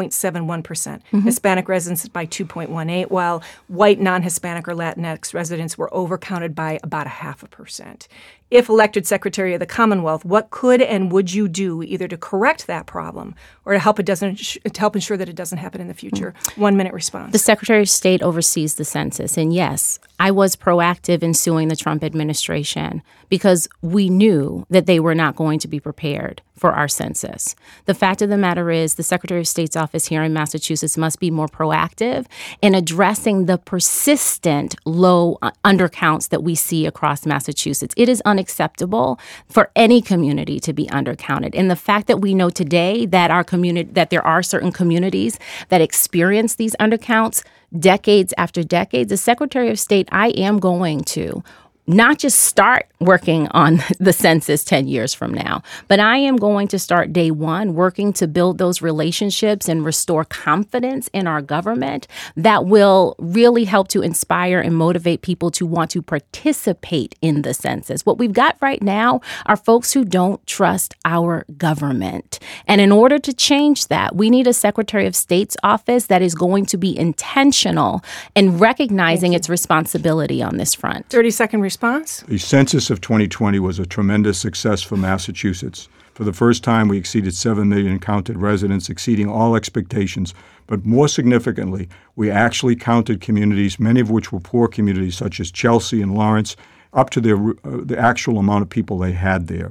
2.71%, Hispanic residents by 2.18%, while white non-Hispanic or Latinx residents were overcounted by about 0.5%. If elected Secretary of the Commonwealth, what could and would you do either to correct that problem or to help ensure that it doesn't happen in the future? 1 minute response. The Secretary of State oversees the census. And yes, I was proactive in suing the Trump administration because we knew that they were not going to be prepared for our census. The fact of the matter is the Secretary of State's office here in Massachusetts must be more proactive in addressing the persistent low undercounts that we see across Massachusetts. It is unacceptable for any community to be undercounted. And the fact that we know today that that there are certain communities that experience these undercounts decades after decades, the Secretary of State, I am going to not just start working on the census 10 years from now, but I am going to start day one working to build those relationships and restore confidence in our government that will really help to inspire and motivate people to want to participate in the census. What we've got right now are folks who don't trust our government. And in order to change that, we need a Secretary of State's office that is going to be intentional in recognizing its responsibility on this front. 30-second response. The census of 2020 was a tremendous success for Massachusetts. For the first time, we exceeded 7 million counted residents, exceeding all expectations. But more significantly, we actually counted communities, many of which were poor communities, such as Chelsea and Lawrence, up to the actual amount of people they had there.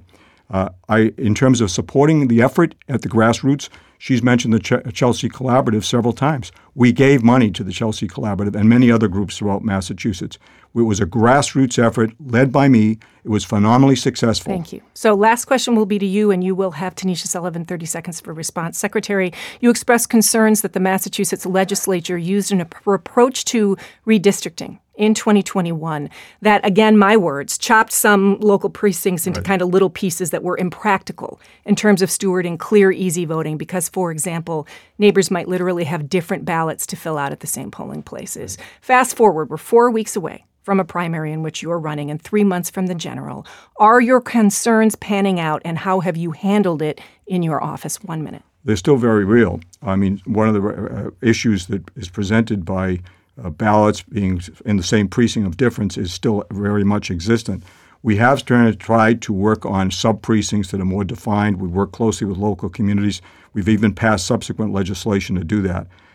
In terms of supporting the effort at the grassroots, she's mentioned the Chelsea Collaborative several times. We gave money to the Chelsea Collaborative and many other groups throughout Massachusetts. It was a grassroots effort led by me. It was phenomenally successful. Thank you. So last question will be to you, and you will have Tanisha Sullivan 30 seconds for response. Secretary, you expressed concerns that the Massachusetts legislature used an approach to redistricting in 2021 that, again, my words, chopped some local precincts into kind of little pieces that were impractical in terms of stewarding clear, easy voting because, for example, neighbors might literally have different ballots to fill out at the same polling places. Fast forward, we're 4 weeks away from a primary in which you're running and 3 months from the general. Are your concerns panning out, and how have you handled it in your office? 1 minute. They're still very real. I mean, one of the issues that is presented by ballots being in the same precinct of difference is still very much existent. We have tried to work on sub-precincts that are more defined. We work closely with local communities. We've even passed subsequent legislation to do that.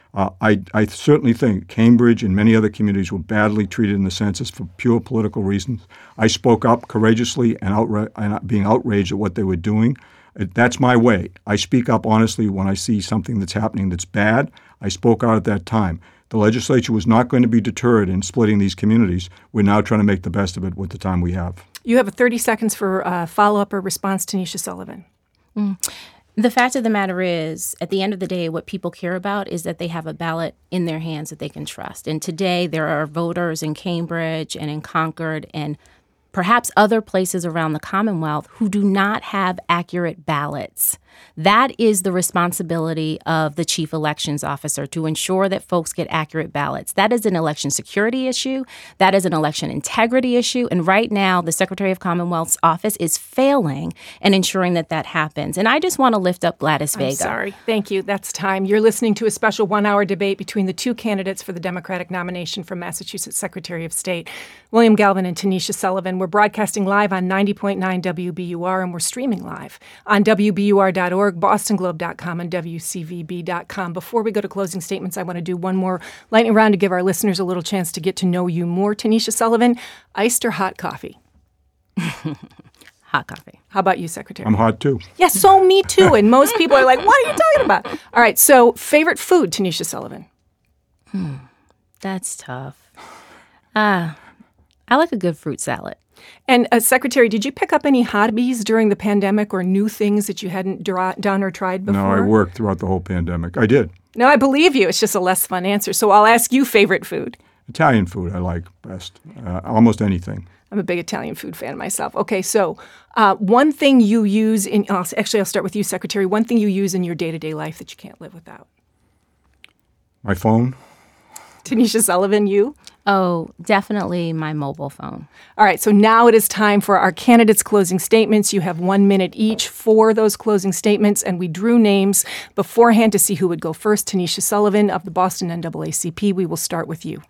I certainly think Cambridge and many other communities were badly treated in the census for pure political reasons. I spoke up courageously and being outraged at what they were doing. That's my way. I speak up honestly when I see something that's happening that's bad. I spoke out at that time. The legislature was not going to be deterred in splitting these communities. We're now trying to make the best of it with the time we have. You have 30 seconds for a follow-up or response, Tanisha Sullivan. The fact of the matter is, at the end of the day, what people care about is that they have a ballot in their hands that they can trust. And today there are voters in Cambridge and in Concord and perhaps other places around the Commonwealth who do not have accurate ballots. That is the responsibility of the chief elections officer to ensure that folks get accurate ballots. That is an election security issue. That is an election integrity issue. And right now, the Secretary of Commonwealth's office is failing in ensuring that that happens. And I just want to lift up Gladys Vega. I'm sorry. Thank you. That's time. You're listening to a special one-hour debate between the two candidates for the Democratic nomination for Massachusetts Secretary of State, William Galvin and Tanisha Sullivan. We're broadcasting live on 90.9 WBUR, and we're streaming live on WBUR.org, BostonGlobe.com, and WCVB.com. Before we go to closing statements, I want to do one more lightning round to give our listeners a little chance to get to know you more. Tanisha Sullivan, iced or hot coffee? Hot coffee. How about you, Secretary? I'm hot, too. Yes, so me too. And most people are like, what are you talking about? All right, so favorite food, Tanisha Sullivan? That's tough. I like a good fruit salad. And Secretary, did you pick up any hobbies during the pandemic or new things that you hadn't done or tried before? No, I worked throughout the whole pandemic. I did. No, I believe you. It's just a less fun answer. So I'll ask you favorite food. Italian food I like best. Almost anything. I'm a big Italian food fan myself. Okay, so one thing you use I'll start with you, Secretary. One thing you use in your day-to-day life that you can't live without. My phone. Tanisha Sullivan, you? Oh, definitely my mobile phone. All right, so now it is time for our candidates' closing statements. You have 1 minute each for those closing statements, and we drew names beforehand to see who would go first. Tanisha Sullivan of the Boston NAACP, we will start with you.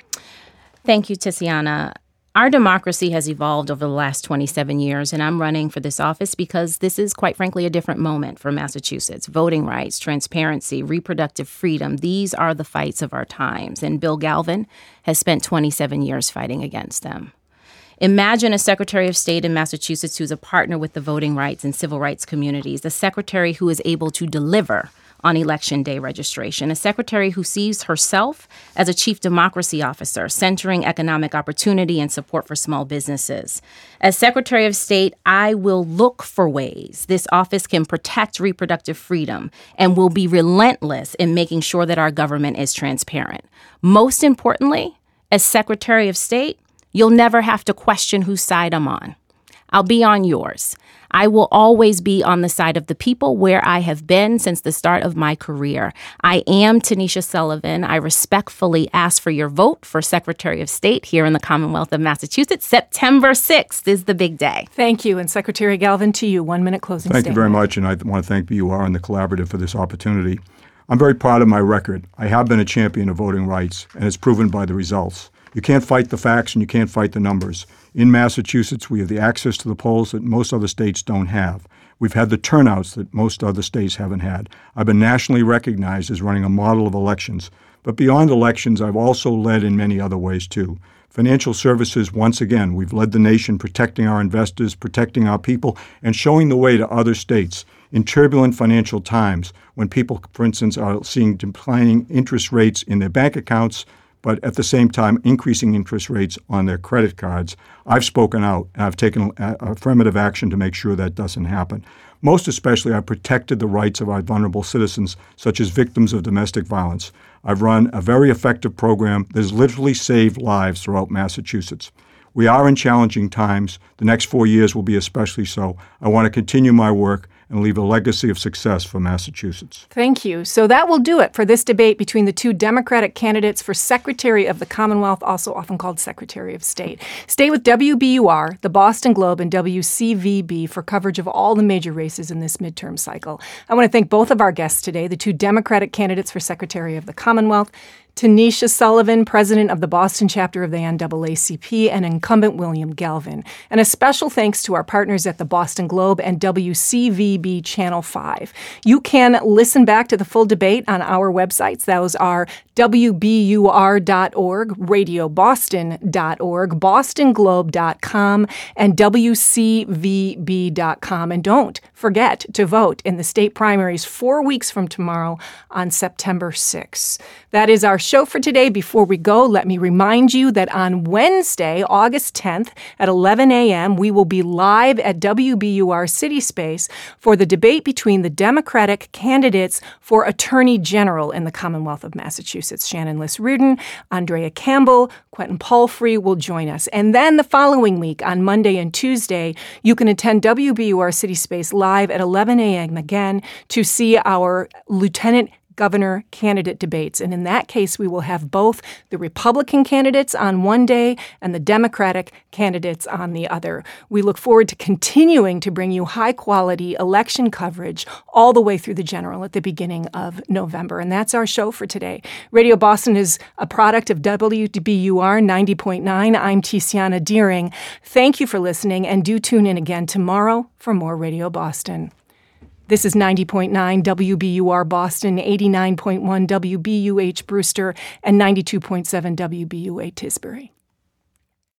Thank you, Tiziana. Our democracy has evolved over the last 27 years, and I'm running for this office because this is, quite frankly, a different moment for Massachusetts. Voting rights, transparency, reproductive freedom, these are the fights of our times, and Bill Galvin has spent 27 years fighting against them. Imagine a Secretary of State in Massachusetts who's a partner with the voting rights and civil rights communities, a secretary who is able to deliver on Election Day registration, a secretary who sees herself as a chief democracy officer, centering economic opportunity and support for small businesses. As Secretary of State, I will look for ways this office can protect reproductive freedom and will be relentless in making sure that our government is transparent. Most importantly, as Secretary of State, you'll never have to question whose side I'm on. I'll be on yours. I will always be on the side of the people where I have been since the start of my career. I am Tanisha Sullivan. I respectfully ask for your vote for Secretary of State here in the Commonwealth of Massachusetts. September 6th is the big day. Thank you. And Secretary Galvin, to you, 1 minute closing statement. Thank you very much, and I want to thank BUR and the Collaborative for this opportunity. I'm very proud of my record. I have been a champion of voting rights, and it's proven by the results. You can't fight the facts and you can't fight the numbers. In Massachusetts, we have the access to the polls that most other states don't have. We've had the turnouts that most other states haven't had. I've been nationally recognized as running a model of elections. But beyond elections, I've also led in many other ways, too. Financial services, once again, we've led the nation protecting our investors, protecting our people, and showing the way to other states. In turbulent financial times, when people, for instance, are seeing declining interest rates in their bank accounts, but at the same time increasing interest rates on their credit cards, I've spoken out, and I've taken affirmative action to make sure that doesn't happen. Most especially, I've protected the rights of our vulnerable citizens, such as victims of domestic violence. I've run a very effective program that has literally saved lives throughout Massachusetts. We are in challenging times. The next 4 years will be especially so. I want to continue my work and leave a legacy of success for Massachusetts. Thank you. So that will do it for this debate between the two Democratic candidates for Secretary of the Commonwealth, also often called Secretary of State. Stay with WBUR, the Boston Globe, and WCVB for coverage of all the major races in this midterm cycle. I want to thank both of our guests today, the two Democratic candidates for Secretary of the Commonwealth, Tanisha Sullivan, president of the Boston chapter of the NAACP, and incumbent William Galvin. And a special thanks to our partners at the Boston Globe and WCVB Channel 5. You can listen back to the full debate on our websites. Those are WBUR.org, RadioBoston.org, BostonGlobe.com, and WCVB.com. And don't forget to vote in the state primaries 4 weeks from tomorrow on September 6th. That is our show for today. Before we go, let me remind you that on Wednesday, August 10th at 11 a.m., we will be live at WBUR City Space for the debate between the Democratic candidates for Attorney General in the Commonwealth of Massachusetts. Shannon Liss-Reardon, Andrea Campbell, Quentin Palfrey will join us. And then the following week, on Monday and Tuesday, you can attend WBUR City Space live at 11 a.m. again to see our Lieutenant Governor candidate debates. And in that case, we will have both the Republican candidates on one day and the Democratic candidates on the other. We look forward to continuing to bring you high-quality election coverage all the way through the general at the beginning of November. And that's our show for today. Radio Boston is a product of WBUR 90.9. I'm Tiziana Deering. Thank you for listening, and do tune in again tomorrow for more Radio Boston. This is 90.9 WBUR Boston, 89.1 WBUH Brewster, and 92.7 WBUA Tisbury.